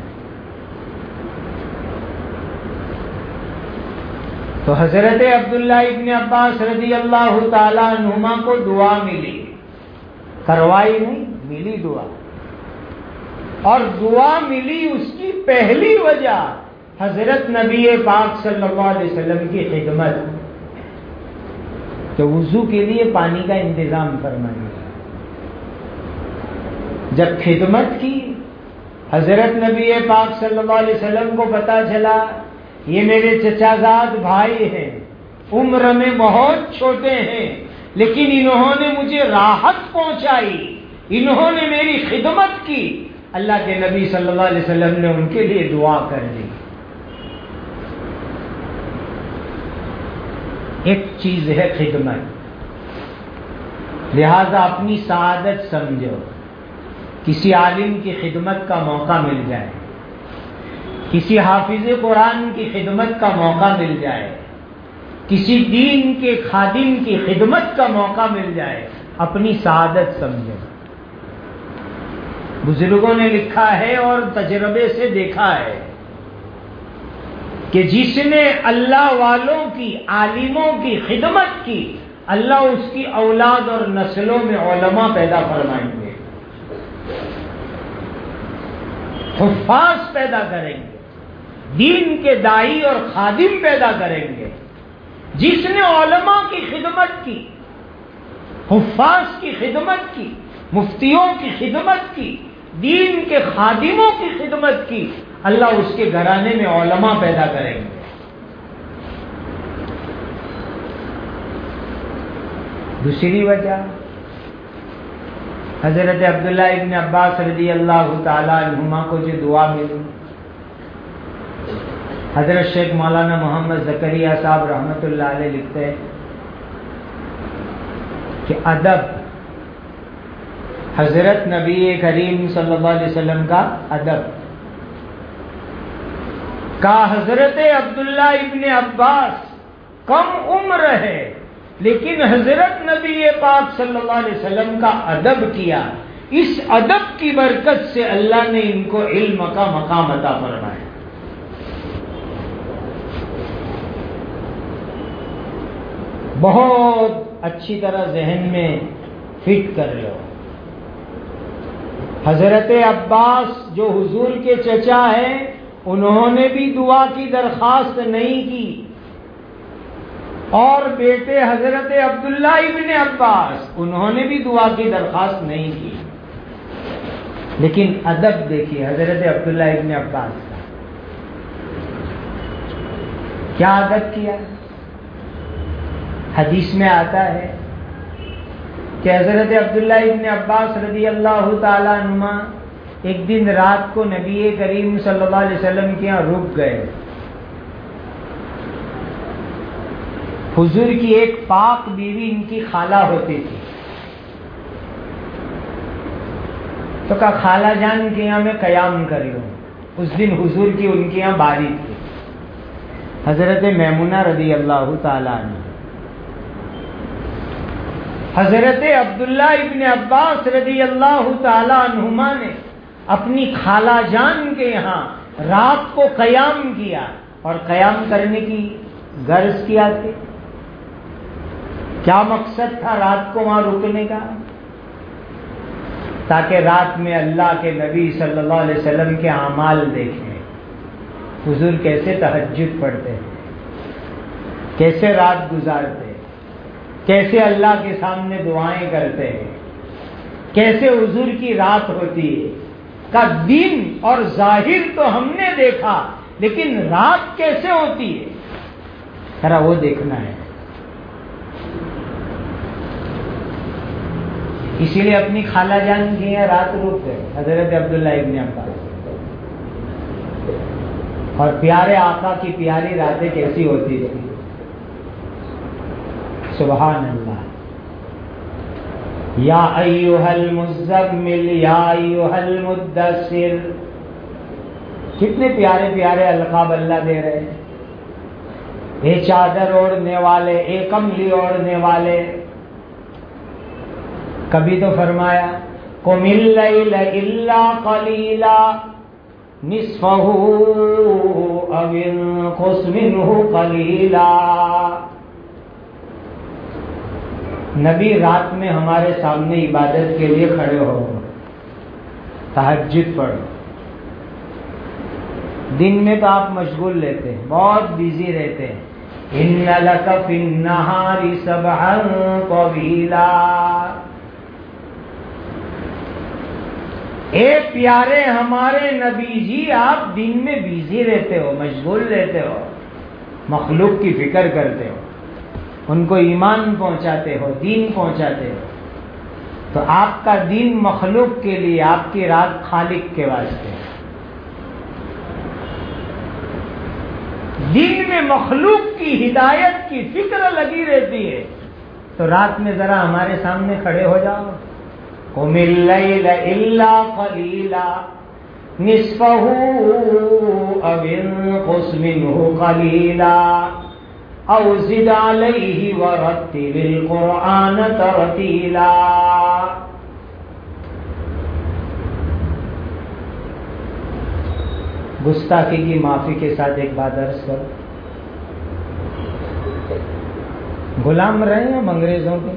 تو حضرت عبداللہ ابن عباس رضی اللہ تعالیٰ عنہما کو دعا ملی، کروائی نہیں، ملی دعا، اور دعا ملی اس کی پہلی وجہ حضرت نبی پاک صلی اللہ علیہ وسلم کی خدمت، کہ وضو کے لیے پانی کا انتظام فرمائیے۔ جب خدمت کی، حضرت نبی پاک صلی اللہ علیہ وسلم کو پتا چلا یہ میرے چچا زاد بھائی ہیں، عمر میں بہت چھوٹے ہیں، لیکن انہوں نے مجھے راحت پہنچائی، انہوں نے میری خدمت کی، اللہ کے نبی صلی اللہ علیہ وسلم نے ان کے لیے دعا کر دی۔ ایک چیز ہے خدمت، لہذا اپنی سعادت سمجھو، کسی عالم کی خدمت کا موقع مل جائے، کسی حافظ قرآن کی خدمت کا موقع مل جائے، کسی دین کے خادم کی خدمت کا موقع مل جائے، اپنی سعادت سمجھو۔ بزرگوں نے لکھا ہے اور تجربے سے دیکھا ہے کہ جس نے اللہ والوں کی، عالموں کی خدمت کی، اللہ اس کی اولاد اور نسلوں میں علماء پیدا فرمائیں گے، حفاظ پیدا کریں گے، دین کے داعی اور خادم پیدا کریں گے۔ جس نے علماء کی خدمت کی، حفاظ کی خدمت کی، مفتیوں کی خدمت کی، دین کے خادموں کی خدمت کی، اللہ اس کے گھرانے میں علماء پیدا کریں گے۔ دوسری وجہ، حضرت عبداللہ ابن عباس رضی اللہ تعالیٰ عنہما کو جو دعا ملی، حضرت شیخ مولانا محمد زکریا صاحب رحمۃ اللہ علیہ لکھتے ہیں کہ ادب، حضرت نبی کریم صلی اللہ علیہ وسلم کا ادب کا، حضرت عبداللہ ابن عباس کم عمر ہے لیکن حضرت نبی پاک صلی اللہ علیہ وسلم کا ادب کیا، اس ادب کی برکت سے اللہ نے ان کو علم کا مقام عطا فرمایا۔ بہت اچھی طرح ذہن میں فٹ کر لو، حضرت عباس جو حضور کے چچا ہیں، انہوں نے بھی دعا کی درخواست نہیں کی، اور بیٹے حضرت عبداللہ ابن عباس انہوں نے بھی دعا کی درخواست نہیں کی۔ لیکن ادب دیکھیے حضرت عبداللہ ابن عباس کا، کیا ادب کیا۔ حدیث میں آتا ہے کہ حضرت عبداللہ ابن عباس رضی اللہ تعالیٰ عنہما ایک دن رات کو نبی کریم صلی اللہ علیہ وسلم کے یہاں رک گئے۔ حضور کی ایک پاک بیوی ان کی خالہ ہوتی تھی، تو کہا خالہ جان کے یہاں میں قیام کری ہوں۔ اس دن حضور کی ان کے یہاں باری تھی، حضرت میمونہ رضی اللہ تعالیٰ عنہ۔ حضرت عبداللہ ابن عباس رضی اللہ تعالیٰ عنہما نے اپنی خالہ جان کے یہاں رات کو قیام کیا، اور قیام کرنے کی غرض کیا تھی، کیا مقصد تھا رات کو وہاں رکنے کا؟ تاکہ رات میں اللہ کے نبی صلی اللہ علیہ وسلم کے اعمال دیکھیں، حضور کیسے تہجد پڑھتے ہیں، کیسے رات گزارتے ہیں، کیسے اللہ کے سامنے دعائیں کرتے ہیں، کیسے حضور کی رات ہوتی ہے۔ کا دن اور ظاہر تو ہم نے دیکھا، لیکن رات کیسے ہوتی ہے ذرا وہ دیکھنا ہے۔ اسی لیے اپنی خالہ جان کی ہیں رات رک گئے حضرت عبداللہ ابن عباس، اور پیارے آقا کی پیاری راتیں کیسی ہوتی تھی، سبحان اللہ۔ یا ایھا المزمل یا ایھا المدثر، کتنے پیارے پیارے القاب اللہ دے رہے ہیں۔ اے چادر اوڑھنے والے، اے کملی اوڑھنے والے۔ کبھی تو فرمایا قم اللیل الا قلیلا نصفہ او انقص منہ قلیلا۔ نبی رات میں ہمارے سامنے عبادت کے لیے کھڑے ہو، تہجد پڑھو۔ دن میں تو آپ مشغول رہتے ہیں، بہت بزی رہتے ہیں۔ ان لک فی النہار سبحا طویلا۔ اے پیارے ہمارے نبی جی، آپ دن میں بزی رہتے ہو، مشغول رہتے ہو، مخلوق کی فکر کرتے ہو، ان کو ایمان پہنچاتے ہو، دین پہنچاتے ہو، تو آپ کا دین مخلوق کے لیے، آپ کی رات خالق کے واسطے۔ دین میں مخلوق کی ہدایت کی فکر لگی رہتی ہے، تو رات میں ذرا ہمارے سامنے کھڑے ہو جاؤ۔ قم اللیل الا قلیلا نصفہ او انقص منہ قلیلا او زد علیہ ورتل القرآن ترتیلا۔ گستاخی کی معافی کے ساتھ ایک بات عرض کرو، غلام رہے ہم انگریزوں کے،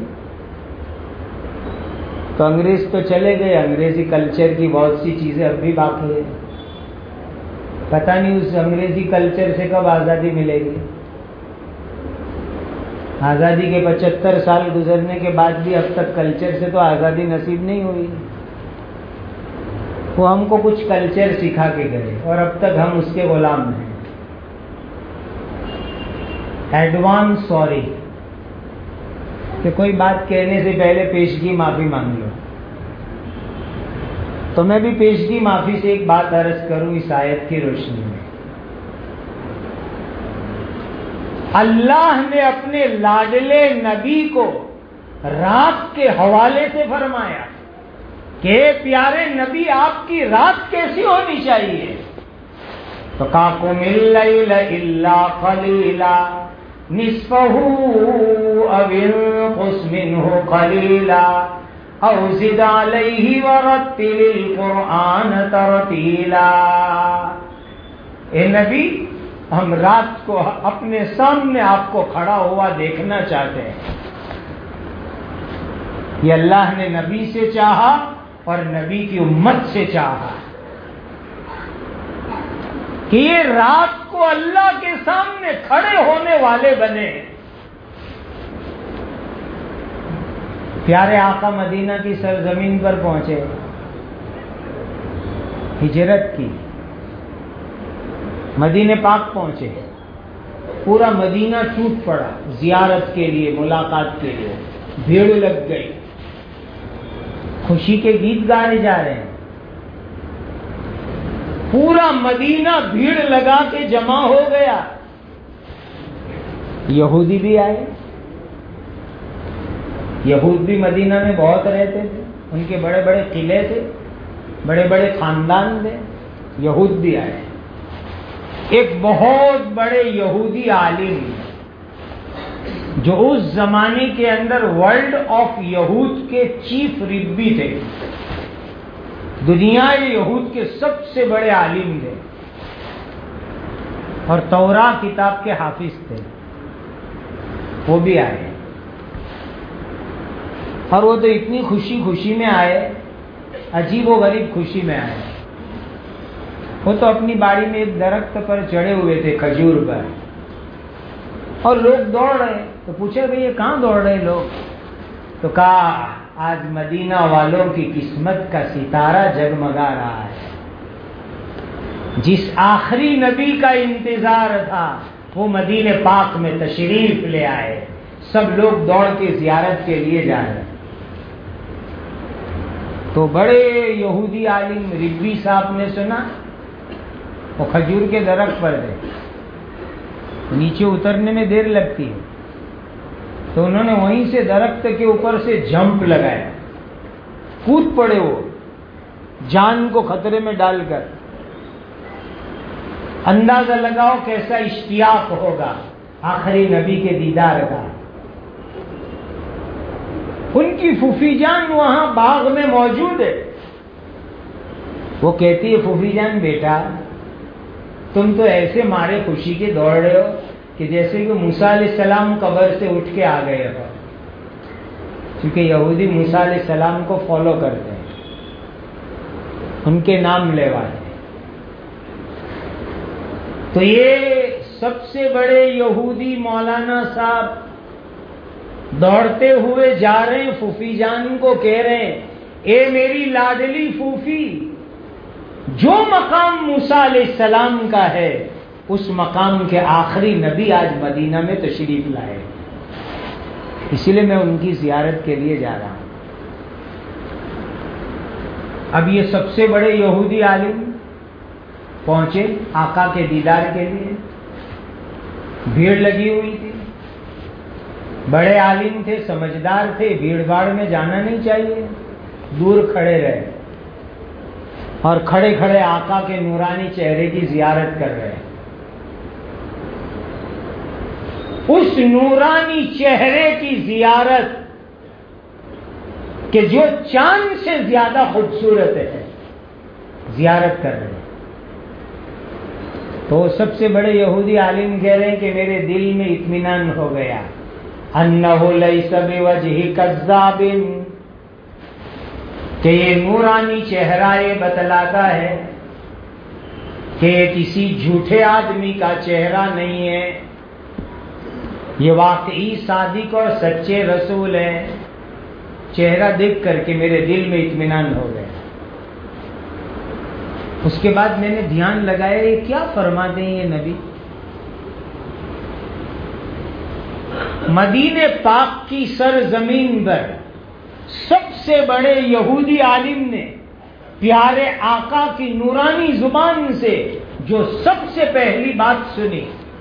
تو انگریز تو چلے گئے، انگریزی کلچر کی بہت سی چیزیں اب بھی باقی ہیں۔ پتہ نہیں اس انگریزی کلچر سے کب آزادی ملے گی۔ آزادی کے پچہتر سال گزرنے کے بعد بھی اب تک کلچر سے تو آزادی نصیب نہیں ہوئی۔ وہ ہم کو کچھ کلچر سکھا کے گئے، اور اب تک ہم اس کے غلام ہیں۔ ایڈوانس سوری کہ کوئی بات کہنے سے پہلے پیشگی معافی مانگ لو۔ تو میں بھی پیشگی معافی سے ایک بات عرض کروں اس آیت کی روشنی میں۔ اللہ نے اپنے لاڈلے نبی کو رات کے حوالے سے فرمایا کہ پیارے نبی آپ کی رات کیسی ہونی چاہیے، تو کہا قم اللیل الا قلیلا نصفہ او انقص منہ قلیلا او زد علیہ ورتل القرآن ترتیلا۔ اے نبی، ہم رات کو اپنے سامنے آپ کو کھڑا ہوا دیکھنا چاہتے ہیں۔ یہ اللہ نے نبی سے چاہا اور نبی کی امت سے چاہا۔ کہ یہ رات کو اللہ کے سامنے کھڑے ہونے والے بنے. پیارے آقا مدینہ کی سرزمین پر پہنچے، ہجرت کی، مدینہ پاک پہنچے، پورا مدینہ ٹوٹ پڑا زیارت کے لیے، ملاقات کے لیے، بھیڑ لگ گئی، خوشی کے گیت گائے جا رہے ہیں، پورا مدینہ بھیڑ لگا کے جمع ہو گیا. یہودی بھی آئے، یہود بھی مدینہ میں بہت رہتے تھے، ان کے بڑے بڑے قلعے تھے، بڑے بڑے خاندان تھے، یہود بھی آئے. ایک بہت بڑے یہودی عالم جو اس زمانے کے اندر ورلڈ آف یہود کے چیف ربی تھے، دنیا یہود کے سب سے بڑے عالم تھے اور توراہ کتاب کے حافظ تھے، وہ بھی آئے. اور وہ تو اتنی خوشی خوشی میں آئے، عجیب و غریب خوشی میں آئے. وہ تو اپنی باڑی میں ایک درخت پر چڑھے ہوئے تھے، کھجور پر، اور لوگ دوڑ رہے. تو پوچھے بھئی یہ کہاں دوڑ رہے لوگ؟ تو کہا آج مدینہ والوں کی قسمت کا ستارہ جگمگا رہا ہے. جس آخری نبی کا انتظار تھا وہ مدینہ پاک میں تشریف لے آئے. سب لوگ دوڑ کے زیارت کے لیے جا رہے. تو بڑے یہودی عالم ربی صاحب نے سنا، وہ کھجور کے درخت پر تھے، نیچے اترنے میں دیر لگتی ہے، تو انہوں نے وہیں سے درخت کے اوپر سے جمپ لگایا، کود پڑے وہ جان کو خطرے میں ڈال کر. اندازہ لگاؤ کیسا اشتیاق ہوگا آخری نبی کے دیدار کا. ان کی پھوپھی جان وہاں باغ میں موجود ہے. وہ کہتی ہے پھوپھی جان بیٹا تم تو ایسے مارے خوشی کے دوڑ رہے ہو کہ جیسے کہ موسیٰ علیہ السلام قبر سے اٹھ کے آ گئے ہو، کیونکہ یہودی موسیٰ علیہ السلام کو فالو کرتے ہیں، ان کے نام لیواتے ہیں. تو یہ سب سے بڑے یہودی مولانا صاحب دوڑتے ہوئے جا رہے ہیں، پھوپھی جان کو کہہ رہے ہیں اے میری لاڈلی پھوپھی، جو مقام موسیٰ علیہ السلام کا ہے اس مقام کے آخری نبی آج مدینہ میں تشریف لائے، اسی لیے میں ان کی زیارت کے لیے جا رہا ہوں. اب یہ سب سے بڑے یہودی عالم پہنچے آقا کے دیدار کے لیے، بھیڑ لگی ہوئی تھی، بڑے عالم تھے، سمجھدار تھے، بھیڑ بھاڑ میں جانا نہیں چاہیے، دور کھڑے رہے اور کھڑے کھڑے آقا کے نورانی چہرے کی زیارت کر رہے. اس نورانی چہرے کی زیارت کہ جو چاند سے زیادہ خوبصورت ہے، زیارت کر رہے. تو سب سے بڑے یہودی عالم کہہ رہے ہیں کہ میرے دل میں اطمینان ہو گیا، انہ لیس بوجہ کذاب، کہ یہ نورانی چہرہ یہ بتلاتا ہے کہ یہ کسی جھوٹے آدمی کا چہرہ نہیں ہے، یہ واقعی صادق اور سچے رسول ہیں. چہرہ دیکھ کر کے میرے دل میں اطمینان ہو گیا. اس کے بعد میں نے دھیان لگایا یہ کیا فرماتے ہیں یہ نبی. مدینہ پاک کی سرزمین پر سب سے بڑے یہودی عالم نے پیارے آقا کی نورانی زبان سے جو سب سے پہلی بات سنی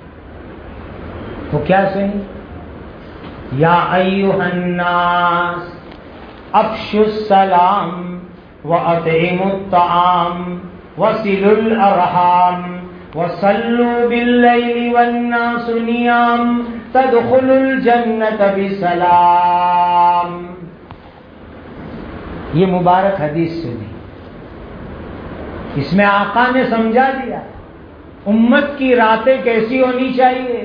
وہ کیا سنی؟ یا ایھا الناس افشوا السلام واطعموا الطعام وصلوا الارحام وصلوا باللیل والناس نیام تدخلوا الجنۃ بسلام. یہ مبارک حدیث سنی، اس میں آقا نے سمجھا دیا امت کی راتیں کیسی ہونی چاہیے،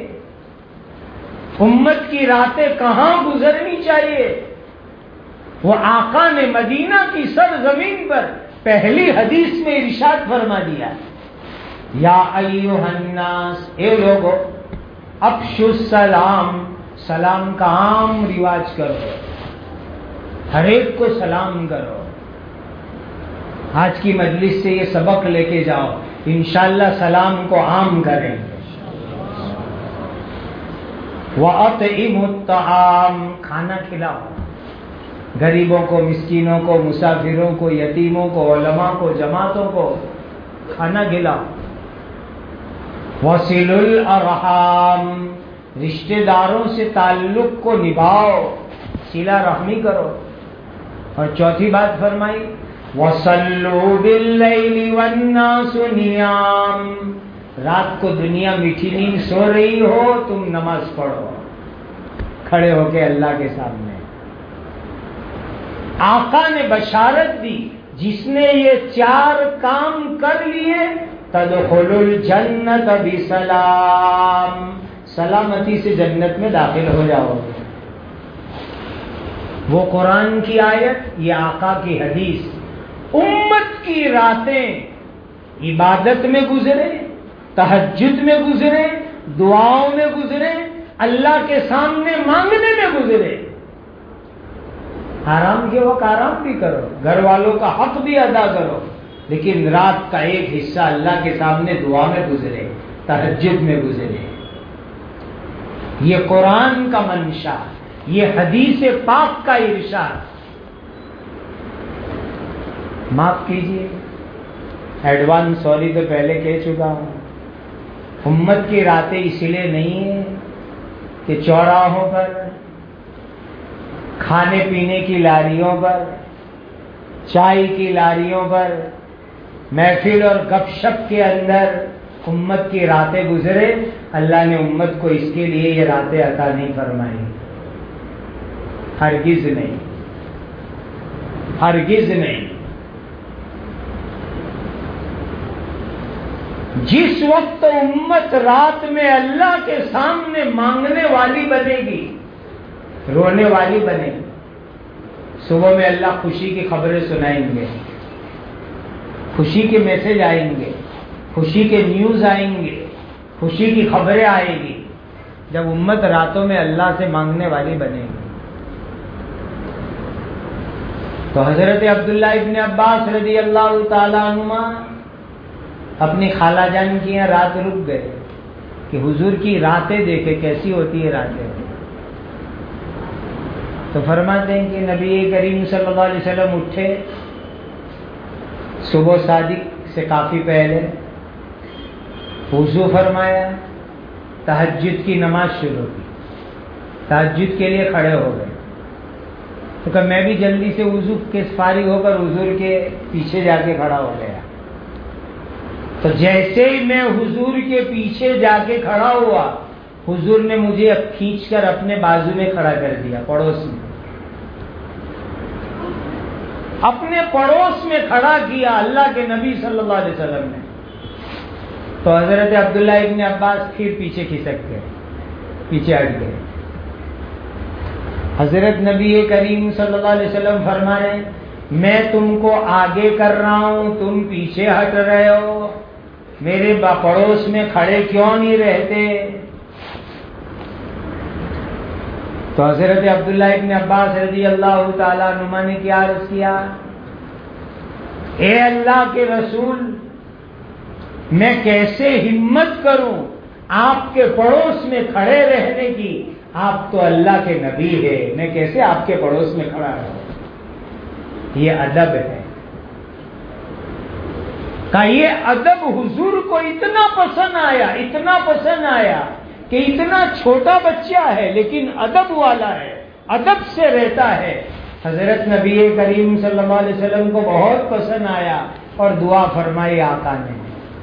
امت کی راتیں کہاں گزرنی چاہیے. وہ آقا نے مدینہ کی سرزمین پر پہلی حدیث میں ارشاد فرما دیا یا ایھا الناس، اے لوگو، افشوا السلام، سلام کا عام رواج کرو، ہر ایک کو سلام کرو۔ آج کی مجلس سے یہ سبق لے کے جاؤ، انشاءاللہ سلام کو عام کریں گے۔ وَأَطْعِمُوا الطَّعَامَ، کھانا کھلاؤ، غریبوں کو، مسکینوں کو، مسافروں کو، یتیموں کو، علماء کو، جماعتوں کو کھانا کھلاؤ۔ وَصِلُوا الْأَرْحَامَ، رشتہ داروں سے تعلق کو نبھاؤ، صلہ رحمی کرو۔ اور چوتھی بات فرمائی وَصَلُّوا بِاللَّيْلِ وَالنَّاسُ نِيَامٌ، رات کو دنیا میٹھی نیند سو رہی ہو، تم نماز پڑھو کھڑے ہو کے اللہ کے سامنے۔ آقا نے بشارت دی، جس نے یہ چار کام کر لیے تدخلوا الجنت بسلام، سلامتی سے جنت میں داخل ہو جاؤ گے۔ وہ قرآن کی آیت، یہ آقا کی حدیث، امت کی راتیں عبادت میں گزرے، تہجد میں گزرے، دعاؤں میں گزرے، اللہ کے سامنے مانگنے میں گزرے۔ آرام کے وقت آرام بھی کرو، گھر والوں کا حق بھی ادا کرو، لیکن رات کا ایک حصہ اللہ کے سامنے دعا میں گزرے، تہجد میں گزرے۔ یہ قرآن کا منشا، یہ حدیث پاک کا ارشاد۔ معاف کیجیے، ایڈوانس سوری تو پہلے کہہ چکا ہوں، امت کی راتیں اس لیے نہیں ہیں کہ چوراہوں پر، کھانے پینے کی لاریوں پر، چائے کی لاریوں پر، محفل اور گپ شپ کے اندر امت کی راتیں گزرے۔ اللہ نے امت کو اس کے لیے یہ راتیں عطا نہیں فرمائی، ہرگز نہیں، ہرگز نہیں۔ جس وقت امت رات میں اللہ کے سامنے مانگنے والی بنے گی، رونے والی بنے گی، صبح میں اللہ خوشی کی خبریں سنائیں گے، خوشی کے میسج آئیں گے، خوشی کے نیوز آئیں گے، خوشی کی خبریں آئیں گی، جب امت راتوں میں اللہ سے مانگنے والی بنے گی۔ تو حضرت عبداللہ ابن عباس رضی اللہ تعالیٰ عنہما اپنی خالہ جان کی یہاں رات رک گئے کہ حضور کی راتیں دیکھے کیسی ہوتی ہے راتیں۔ تو فرماتے ہیں کہ نبی کریم صلی اللہ علیہ وسلم اٹھے صبح صادق سے کافی پہلے، وضو فرمایا، تہجد کی نماز شروع کی، تہجد کے لیے کھڑے ہو گئے۔ تو کہ میں بھی جلدی سے وضو کے فارغ ہو کر حضور کے پیچھے جا کے کھڑا ہو گیا۔ تو جیسے ہی میں حضور کے پیچھے جا کے کھڑا ہوا، حضور نے مجھے کھینچ کر اپنے بازو میں کھڑا کر دیا، پڑوس میں، اپنے پڑوس میں کھڑا کیا اللہ کے نبی صلی اللہ علیہ وسلم نے۔ تو حضرت عبداللہ ابن عباس پھر پیچھے کھسک گئے، پیچھے ہٹ گئے۔ حضرت نبی کریم صلی اللہ علیہ وسلم فرما رہے ہیں میں تم کو آگے کر رہا ہوں، تم پیچھے ہٹ رہے ہو، میرے پڑوس میں کھڑے کیوں نہیں رہتے؟ تو حضرت عبداللہ ابن عباس رضی اللہ تعالیٰ عنہما نے کیا عرض کیا، اے اللہ کے رسول، میں کیسے ہمت کروں آپ کے پڑوس میں کھڑے رہنے کی؟ آپ تو اللہ کے نبی ہے، میں کیسے آپ کے پڑوس میں کھڑا رہوں؟ یہ ادب ہے کہ یہ ادب حضور کو اتنا پسند آیا، اتنا پسند آیا کہ اتنا چھوٹا بچہ ہے لیکن ادب والا ہے، ادب سے رہتا ہے۔ حضرت نبی کریم صلی اللہ علیہ وسلم کو بہت پسند آیا اور دعا فرمائی آقا نے،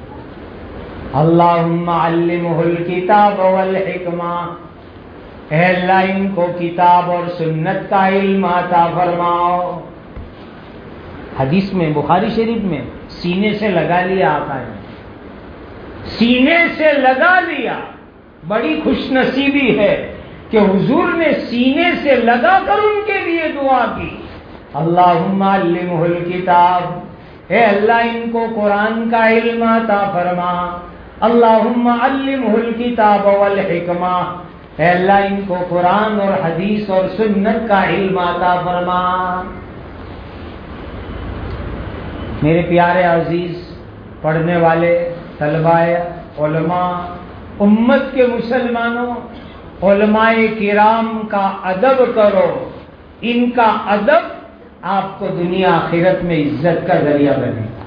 اللہم علمہ الکتاب والحکمہ، اے اللہ ان کو کتاب اور سنت کا علم عطا فرماؤ۔ حدیث میں، بخاری شریف میں، سینے سے لگا لیا آقا نے، سینے سے لگا لیا۔ بڑی خوش نصیبی ہے کہ حضور نے سینے سے لگا کر ان کے لیے دعا کی، اللہم علمہ الکتاب، اے اللہ ان کو قرآن کا علم عطا فرما، اللہم علمہ الکتاب والحکمہ، اے اللہ ان کو قرآن اور حدیث اور سنت کا علم عطا فرما۔ میرے پیارے عزیز پڑھنے والے طلباء، علماء، امت کے مسلمانوں، علماء کرام کا ادب کرو، ان کا ادب آپ کو دنیا آخرت میں عزت کا ذریعہ بنے گا۔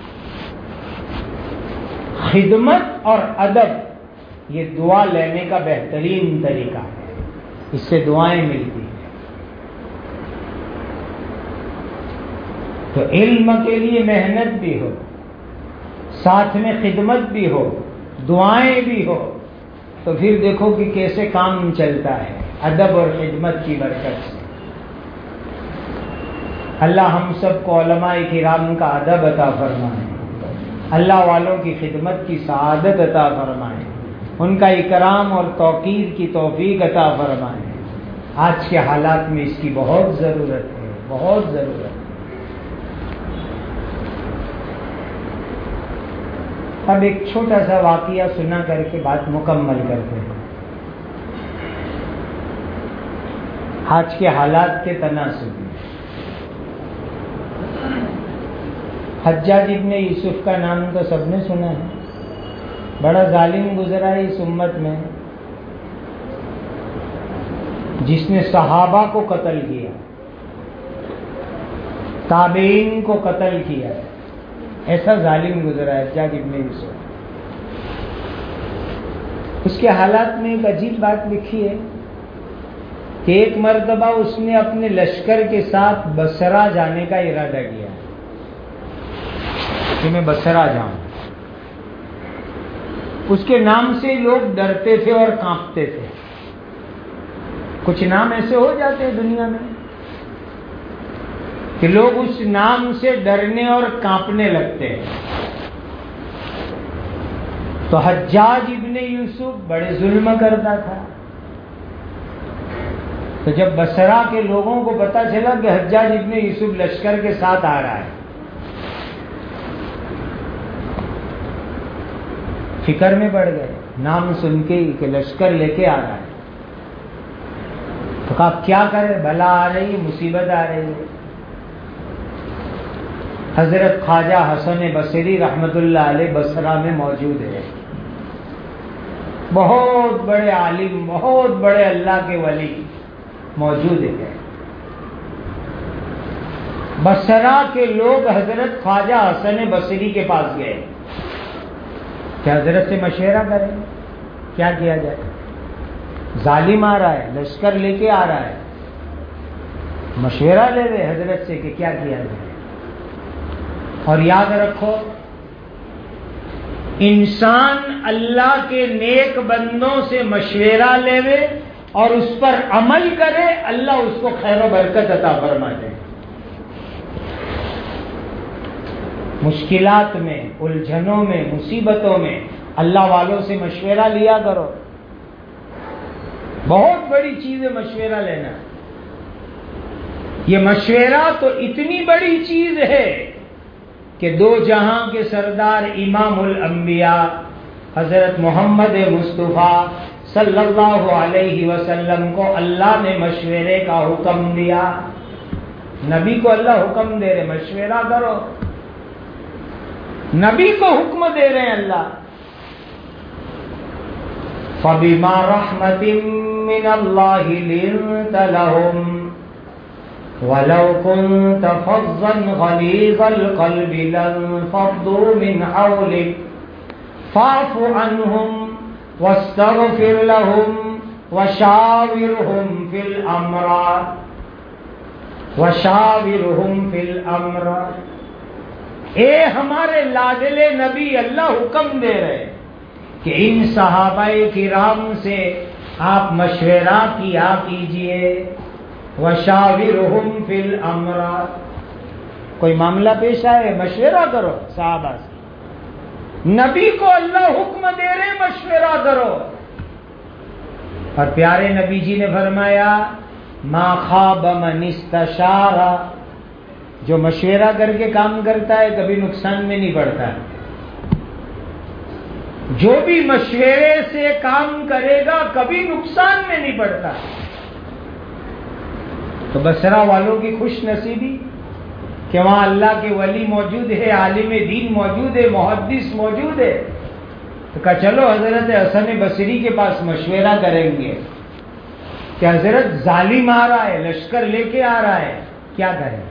خدمت اور ادب یہ دعا لینے کا بہترین طریقہ ہے، اس سے دعائیں ملتی ہیں۔ تو علم کے لیے محنت بھی ہو، ساتھ میں خدمت بھی ہو، دعائیں بھی ہو، تو پھر دیکھو کہ کیسے کام چلتا ہے ادب اور خدمت کی برکت سے۔ اللہ ہم سب کو علماء کرام کا ادب عطا فرمائے، اللہ والوں کی خدمت کی سعادت عطا فرمائے، ان کا اکرام اور توقیر کی توفیق عطا فرمائے۔ آج کے حالات میں اس کی بہت ضرورت ہے، بہت ضرورت ہے۔ اب ایک چھوٹا سا واقعہ سنا کر کے بات مکمل کرتے ہیں، آج کے حالات کے تناسب میں۔ حجاج ابن یوسف کا نام تو سب نے سنا ہے، بڑا ظالم گزرا ہے اس امت میں، جس نے صحابہ کو قتل کیا، تابعین کو قتل کیا، ایسا ظالم گزرا ہے حجاج ابن یوسف۔ اس کے حالات میں ایک عجیب بات لکھی ہے کہ ایک مرتبہ اس نے اپنے لشکر کے ساتھ بصرہ جانے کا ارادہ کیا کہ میں بصرہ جاؤں۔ اس کے نام سے لوگ ڈرتے تھے اور کانپتے تھے۔ کچھ نام ایسے ہو جاتے ہیں دنیا میں کہ لوگ اس نام سے ڈرنے اور کانپنے لگتے ہیں۔ تو حجاج ابن یوسف بڑے ظلم کرتا تھا، تو جب بصرہ کے لوگوں کو پتا چلا کہ حجاج ابن یوسف لشکر کے ساتھ آ رہا ہے، فکر میں پڑ گئے نام سن کے کہ لشکر لے کے آ رہا ہے۔ تو کہا کیا کرے، بلا آ رہی ہے، مصیبت آ رہی ہے۔ حضرت خواجہ حسن بصری رحمت اللہ علیہ بصرہ میں موجود ہے، بہت بڑے عالم، بہت بڑے اللہ کے ولی موجود ہے۔ بصرہ کے لوگ حضرت خواجہ حسن بصری کے پاس گئے کہ حضرت سے مشورہ کریں کیا کیا جائے، ظالم آ رہا ہے، لشکر لے کے آ رہا ہے، مشورہ لے لے حضرت سے کہ کیا کیا جائے۔ اور یاد رکھو، انسان اللہ کے نیک بندوں سے مشورہ لے لے اور اس پر عمل کرے، اللہ اس کو خیر و برکت عطا فرماتے ہیں۔ مشکلات میں، الجھنوں میں، مصیبتوں میں اللہ والوں سے مشورہ لیا کرو، بہت بڑی چیز ہے مشورہ لینا۔ یہ مشورہ تو اتنی بڑی چیز ہے کہ دو جہاں کے سردار امام الانبیاء حضرت محمد مصطفیٰ صلی اللہ علیہ وسلم کو اللہ نے مشورے کا حکم دیا۔ نبی کو اللہ حکم دے رہے مشورہ کرو، نبی کو حکم دے رہے ہیں اللہ۔ فَبِمَا رَحْمَةٍ مِّنَ اللَّهِ لِنتَ لَهُمْ وَلَوْ كُنْتَ فَظًّا غَلِيظَ الْقَلْبِ لَانفَضُّوا مِنْ حَوْلِكَ فَاعْفُ عَنْهُمْ وَاسْتَغْفِرْ لَهُمْ وَشَاوِرْهُمْ فِي الْأَمْرِ وَشَاوِرْهُمْ فِي الْأَمْرِ۔ اے ہمارے لاڈلے نبی، اللہ حکم دے رہے کہ ان صحابہ کرام سے آپ مشورہ کیا کیجئے، وَشَاوِرْهُمْ فِي الْأَمْرِ، کوئی معاملہ پیش آئے مشورہ کرو صحابہ سے۔ نبی کو اللہ حکم دے رہے مشورہ کرو۔ اور پیارے نبی جی نے فرمایا ما خاب من استشار جو مشورہ کر کے کام کرتا ہے کبھی نقصان میں نہیں پڑتا. جو بھی مشورے سے کام کرے گا کبھی نقصان میں نہیں پڑتا. تو بصرہ والوں کی خوش نصیبی کہ وہاں اللہ کے ولی موجود ہے، عالم دین موجود ہے، محدث موجود ہے. تو کہا چلو حضرت حسن بصری کے پاس مشورہ کریں گے کہ حضرت ظالم آ رہا ہے، لشکر لے کے آ رہا ہے، کیا کریں.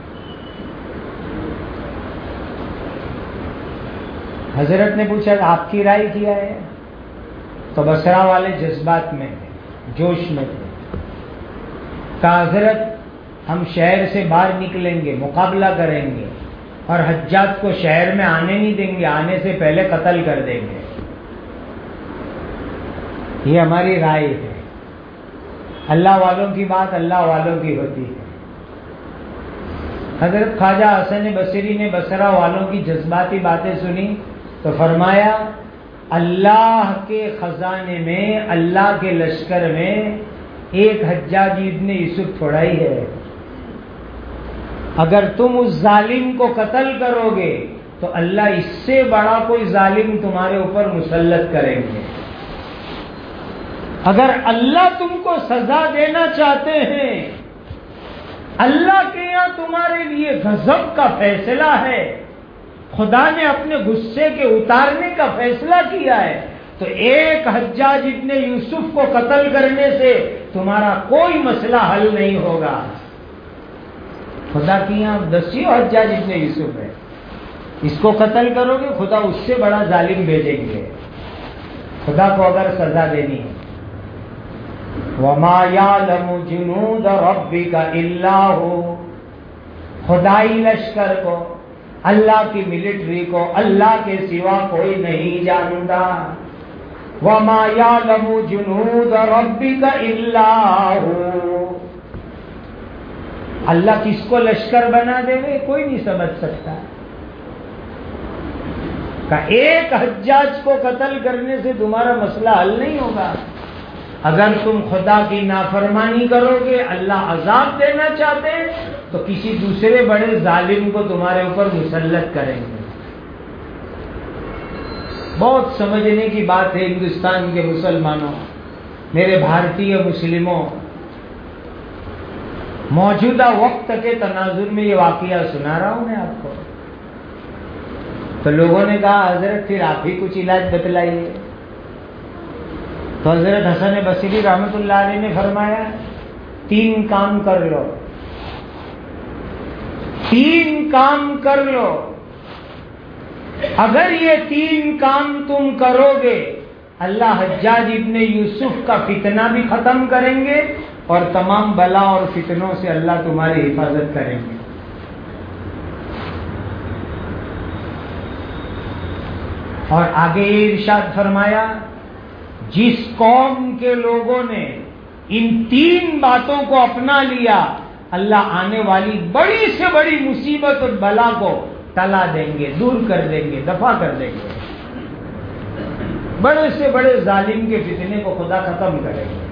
حضرت نے پوچھا آپ کی رائے کیا ہے؟ تو بصرہ والے جذبات میں تھے، جوش میں تھے. کہا حضرت ہم شہر سے باہر نکلیں گے، مقابلہ کریں گے اور حجاج کو شہر میں آنے نہیں دیں گے، آنے سے پہلے قتل کر دیں گے. یہ ہماری رائے ہے. اللہ والوں کی بات اللہ والوں کی ہوتی ہے. حضرت خواجہ حسن بصری نے بصرہ والوں کی جذباتی باتیں سنی تو فرمایا اللہ کے خزانے میں، اللہ کے لشکر میں ایک حجاج ابن یوسف تھوڑا ہی ہے. اگر تم اس ظالم کو قتل کرو گے تو اللہ اس سے بڑا کوئی ظالم تمہارے اوپر مسلط کریں گے. اگر اللہ تم کو سزا دینا چاہتے ہیں، اللہ کے یہاں تمہارے لیے غضب کا فیصلہ ہے، خدا نے اپنے غصے کے اتارنے کا فیصلہ کیا ہے، تو ایک حجاج ابن یوسف کو قتل کرنے سے تمہارا کوئی مسئلہ حل نہیں ہوگا. خدا کی یہاں دسیوں حجاج ابن یوسف ہے، اس کو قتل کرو گے خدا اس سے بڑا ظالم بھیجیں گے. خدا کو اگر سزا دینی ہے. وَمَا يَعْلَمُ جُنُودَ رَبِّكَ إِلَّا هُوَ، خدائی لشکر کو، اللہ کی ملٹری کو اللہ کے سوا کوئی نہیں جانتا. وَمَا يَعْلَمُ جُنُودَ رَبِّكَ إِلَّا هُوَ، اللہ کس کو لشکر بنا دے گے کوئی نہیں سمجھ سکتا. کہ ایک حجاج کو قتل کرنے سے تمہارا مسئلہ حل نہیں ہوگا. اگر تم خدا کی نافرمانی کرو گے، اللہ عذاب دینا چاہتے ہیں تو کسی دوسرے بڑے ظالم کو تمہارے اوپر مسلط کریں گے. بہت سمجھنے کی بات ہے ہندوستان کے مسلمانوں، میرے بھارتی مسلموں. موجودہ وقت کے تناظر میں یہ واقعہ سنا رہا ہوں میں آپ کو. تو لوگوں نے کہا حضرت پھر آپ ہی کچھ علاج بتلائیے. تو حضرت حسن بصری رحمۃ اللہ علیہ نے فرمایا تین کام کر لو، تین کام کر لو. اگر یہ تین کام تم کرو گے اللہ حجاج ابن یوسف کا فتنہ بھی ختم کریں گے اور تمام بلا اور فتنوں سے اللہ تمہاری حفاظت کریں گے. اور آگے یہ ارشاد فرمایا جس قوم کے لوگوں نے ان تین باتوں کو اپنا لیا اللہ آنے والی بڑی سے بڑی مصیبت اور بلا کو ٹلا دیں گے، دور کر دیں گے، دفع کر دیں گے. بڑے سے بڑے ظالم کے فتنے کو خدا ختم کریں گے.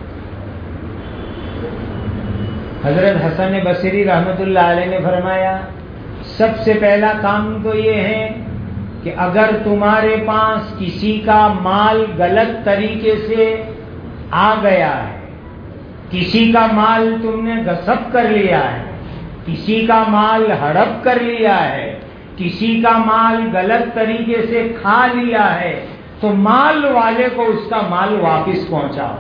حضرت حسن بصری رحمۃ اللہ علیہ نے فرمایا سب سے پہلا کام تو یہ ہے کہ اگر تمہارے پاس کسی کا مال غلط طریقے سے آ گیا ہے، کسی کا مال تم نے غصب کر لیا ہے، کسی کا مال ہڑپ کر لیا ہے، کسی کا مال غلط طریقے سے کھا لیا ہے، تو مال والے کو اس کا مال واپس پہنچاؤ.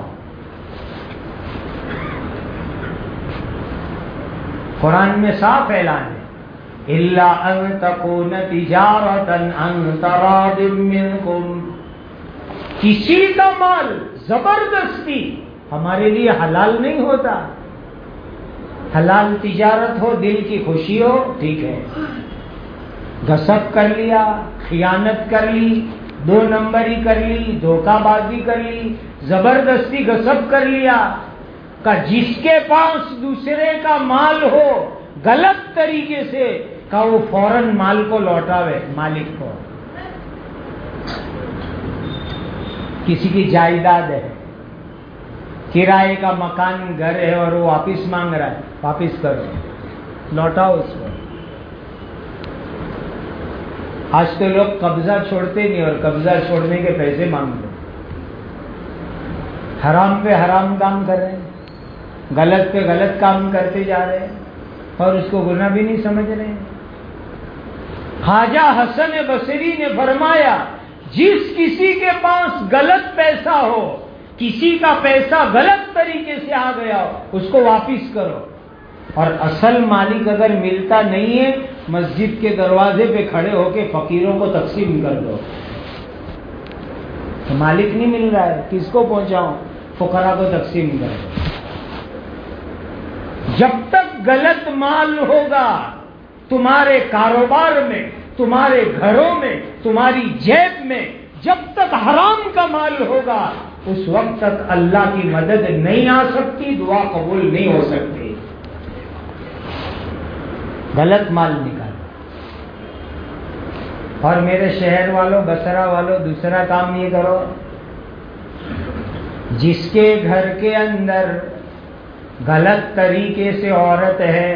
قرآن میں صاف اعلان ہے الا ان تكون تجارتا عن تراض منكم، کسی کا مال زبردستی ہمارے لیے حلال نہیں ہوتا. حلال تجارت ہو، دل کی خوشی ہو، ٹھیک ہے. غصب کر لیا، خیانت کر لی، دو نمبری کر لی، دھوکہ بازی کر لی، زبردستی غصب کر لیا، کہ جس کے پاس دوسرے کا مال ہو غلط طریقے سے کہ وہ فوراً مال کو لوٹاوے مالک کو. کسی کی جائیداد ہے، کرائے کا مکان گھر ہے اور وہ واپس مانگ رہا ہے، واپس کرو، لوٹاؤ اس کو. آج تو لوگ قبضہ چھوڑتے نہیں اور قبضہ چھوڑنے کے پیسے مانگتے، حرام پہ حرام کام کر رہے ہیں، غلط پہ غلط کام کرتے جا رہے ہیں اور اس کو گناہ بھی نہیں سمجھ رہے ہیں۔ خواجہ حسن بصری نے فرمایا جس کسی کے پاس غلط پیسہ ہو، کسی کا پیسہ غلط طریقے سے آ گیا ہو، اس کو واپس کرو، اور اصل مالک اگر ملتا نہیں ہے مسجد کے دروازے پہ کھڑے ہو کے فقیروں کو تقسیم کر دو۔ تو مالک نہیں مل رہا ہے، کس کو پہنچاؤں؟ فقراء کو تقسیم کر دو۔ جب تک غلط مال ہوگا تمہارے کاروبار میں، تمہارے گھروں میں، تمہاری جیب میں، جب تک حرام کا مال ہوگا اس وقت تک اللہ کی مدد نہیں آ سکتی، دعا قبول نہیں ہو سکتی۔ غلط مال نکال۔ اور میرے شہر والوں، بصرہ والوں، دوسرا کام یہ کرو، جس کے گھر کے اندر غلط طریقے سے عورت ہے،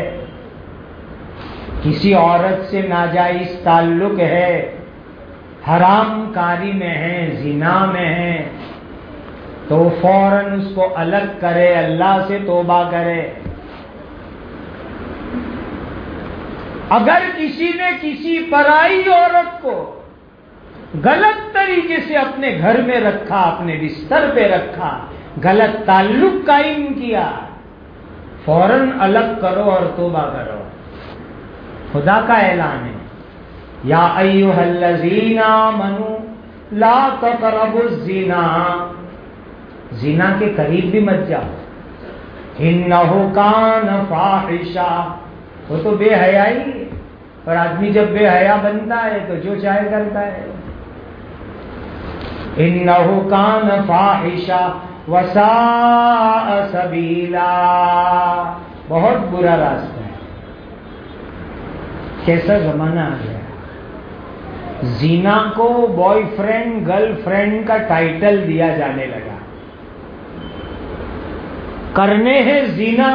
کسی عورت سے ناجائز تعلق ہے، حرام کاری میں ہے، زنا میں ہے، تو فوراً اس کو الگ کرے، اللہ سے توبہ کرے۔ اگر کسی نے کسی پرائی عورت کو غلط طریقے سے اپنے گھر میں رکھا، اپنے بستر پہ رکھا، غلط تعلق قائم کیا، فوراً الگ کرو اور توبہ کرو۔ خدا کا اعلان ہے، یا ایھا الذین آمنوا لا تقربوا الزنا، زنا کے قریب بھی مت جاؤ، انہ کان فاحشہ، وہ تو بے حیائی ہے، اور آدمی جب بے حیا بنتا ہے تو جو چاہے کرتا ہے۔ انہ کان فاحشہ وساء سبیلا، بہت برا راستہ ہے۔ کیسا زمانہ آ گیا، زنا کو بوائے فرینڈ گرل فرینڈ کا ٹائٹل دیا جانے لگا۔ کرنے ہیں زنا،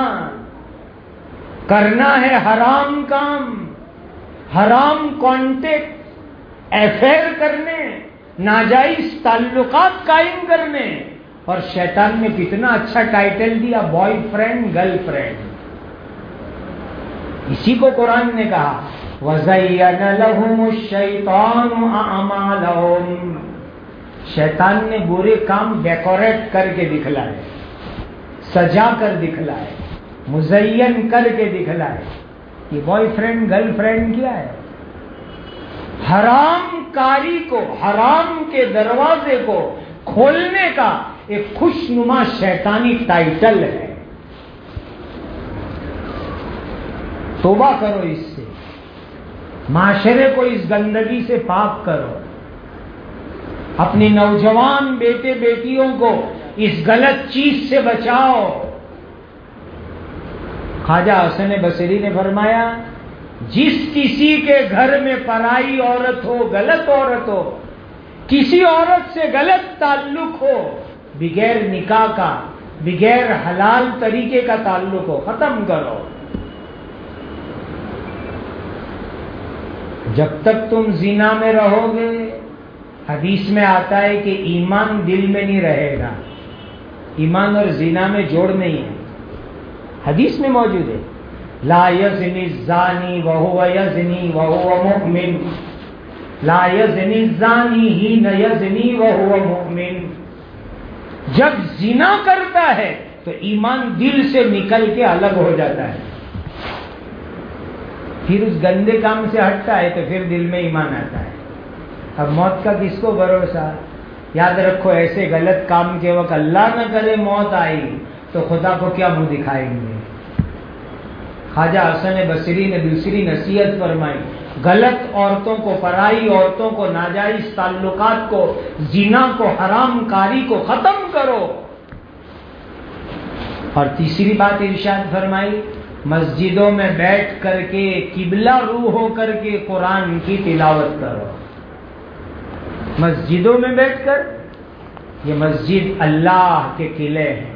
کرنا ہے حرام کام، حرام کانٹیکٹ، افیئر کرنے، ناجائز تعلقات قائم کرنے، اور شیطان نے کتنا اچھا ٹائٹل دیا، بوائے فرینڈ گرل فرینڈ۔ اسی کو قرآن نے کہا وَزَيَّنَ لَهُمُ الشَّيْطَانُ أَعْمَالَهُمْ، شیطان نے برے کام ڈیکوریٹ کر کے دکھلائے، سجا کر دکھلائے، مزین کر کے دکھلائے۔ یہ بوائے فرینڈ گرل فرینڈ کیا ہے؟ حرام کاری کو، حرام کے دروازے کو کھولنے کا ایک خوشنما شیطانی ٹائٹل ہے۔ توبہ کرو اس سے، معاشرے کو اس گندگی سے پاک کرو، اپنی نوجوان بیٹے بیٹیوں کو اس غلط چیز سے بچاؤ۔ خواجہ حسن بصری نے فرمایا جس کسی کے گھر میں پرائی عورت ہو، غلط عورت ہو، کسی عورت سے غلط تعلق ہو، بغیر نکاح کا، بغیر حلال طریقے کا تعلق ہو، ختم کرو۔ جب تک تم زنا میں رہو گے، حدیث میں آتا ہے کہ ایمان دل میں نہیں رہے گا۔ ایمان اور زنا میں جوڑ نہیں ہے، حدیث میں موجود ہے، لا یزنی الزانی وہو یزنی وہو مؤمن، لا یزنی الزانی حین یزنی وہو مؤمن۔ جب زنا کرتا ہے تو ایمان دل سے نکل کے الگ ہو جاتا ہے، پھر اس گندے کام سے ہٹتا ہے تو پھر دل میں ایمان آتا ہے۔ اب موت کا کس کو بھروسہ؟ یاد رکھو ایسے غلط کام کے وقت اللہ نہ کرے موت آئی تو خدا کو کیا منہ دکھائیں گے۔ خواجہ حسن بصری نے دوسری نصیحت فرمائی، غلط عورتوں کو، پرائی عورتوں کو، ناجائز تعلقات کو، زنا کو، حرام کاری کو ختم کرو۔ اور تیسری بات ارشاد فرمائی، مسجدوں میں بیٹھ کر کے قبلہ رو ہو کر کے قرآن کی تلاوت کرو۔ مسجدوں میں بیٹھ کر، یہ مسجد اللہ کے قلعے ہیں،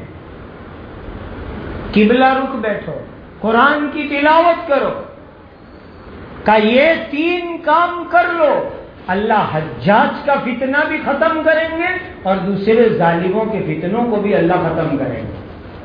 قبلہ رخ بیٹھو، قرآن کی تلاوت کرو۔ کہ یہ تین کام کر لو، اللہ حجاج کا فتنہ بھی ختم کریں گے اور دوسرے ظالموں کے فتنوں کو بھی اللہ ختم کریں گے۔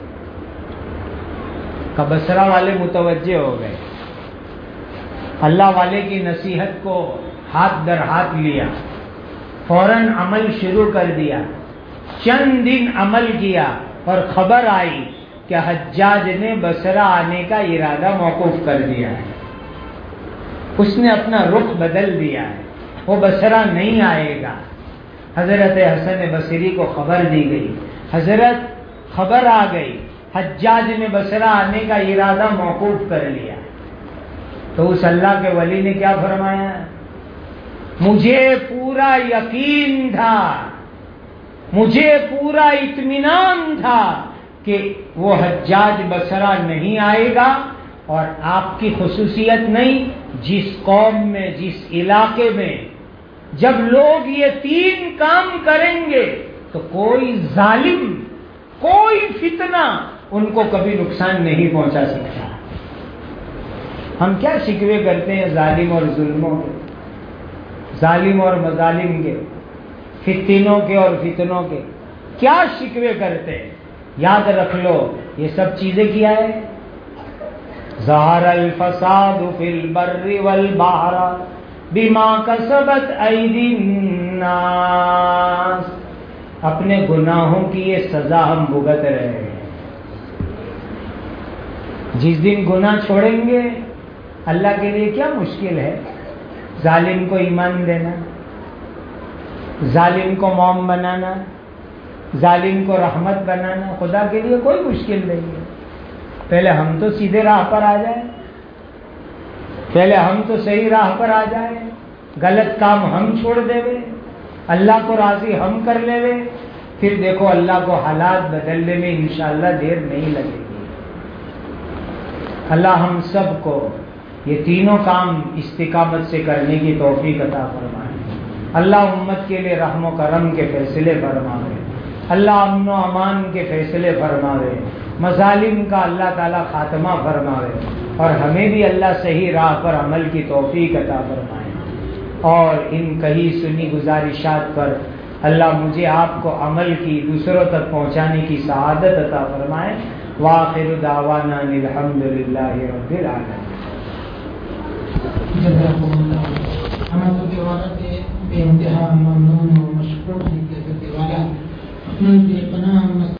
کہ بصرہ والے متوجہ ہو گئے، اللہ والے کی نصیحت کو ہاتھ در ہاتھ لیا، فوراً عمل شروع کر دیا، چند دن عمل کیا اور خبر آئی کہ حجاج نے بصرہ آنے کا ارادہ موقوف کر دیا ہے، اس نے اپنا رخ بدل دیا ہے، وہ بصرہ نہیں آئے گا۔ حضرت حسن بصری کو خبر دی گئی، حضرت خبر آ گئی حجاج نے بصرہ آنے کا ارادہ موقوف کر لیا۔ تو اس اللہ کے ولی نے کیا فرمایا؟ مجھے پورا یقین تھا، مجھے پورا اطمینان تھا کہ وہ حجاج بصرہ نہیں آئے گا، اور آپ کی خصوصیت نہیں، جس قوم میں، جس علاقے میں جب لوگ یہ تین کام کریں گے تو کوئی ظالم، کوئی فتنہ ان کو کبھی نقصان نہیں پہنچا سکتا۔ ہم کیا شکوے کرتے ہیں ظالم اور ظلموں کے، ظالم اور مظالم کے، فتنوں کے اور فتنوں کے، کیا شکوے کرتے ہیں؟ یاد رکھ لو یہ سب چیزیں کیا ہے؟ ظہر الفساد فی البر والبحر بما کسبت ایدی الناس، اپنے گناہوں کی یہ سزا ہم بھگت رہے ہیں۔ جس دن گناہ چھوڑیں گے اللہ کے لیے کیا مشکل ہے؟ ظالم کو ایمان دینا، ظالم کو موم بنانا، ظالم کو رحمت بنانا خدا کے لیے کوئی مشکل نہیں ہے۔ پہلے ہم تو سیدھے راہ پر آ جائیں، پہلے ہم تو صحیح راہ پر آ جائیں، غلط کام ہم چھوڑ دے وے، اللہ کو راضی ہم کر لے وے، پھر دیکھو اللہ کو حالات بدلنے میں انشاءاللہ دیر نہیں لگے گی۔ اللہ ہم سب کو یہ تینوں کام استقامت سے کرنے کی توفیق عطا فرمائے۔ اللہ امت کے لیے رحم و کرم کے فیصلے فرمائے، اللہ امن و امان کے فیصلے فرمائے، مظالم کا اللہ تعالیٰ خاتمہ فرمائے، اور ہمیں بھی اللہ صحیح راہ پر عمل کی توفیق عطا فرمائے، اور ان کہی سنی گزارشات پر اللہ مجھے آپ کو عمل کی دوسروں تک پہنچانے کی سعادت عطا فرمائے۔ وآخر دعوانا الحمد للہ رب العالمین۔ جزاکم اللہ۔ ہم تو کے عبارت بے انتہا ممنون و مشکور ہیں کہ اللہ اپنے بے پناہ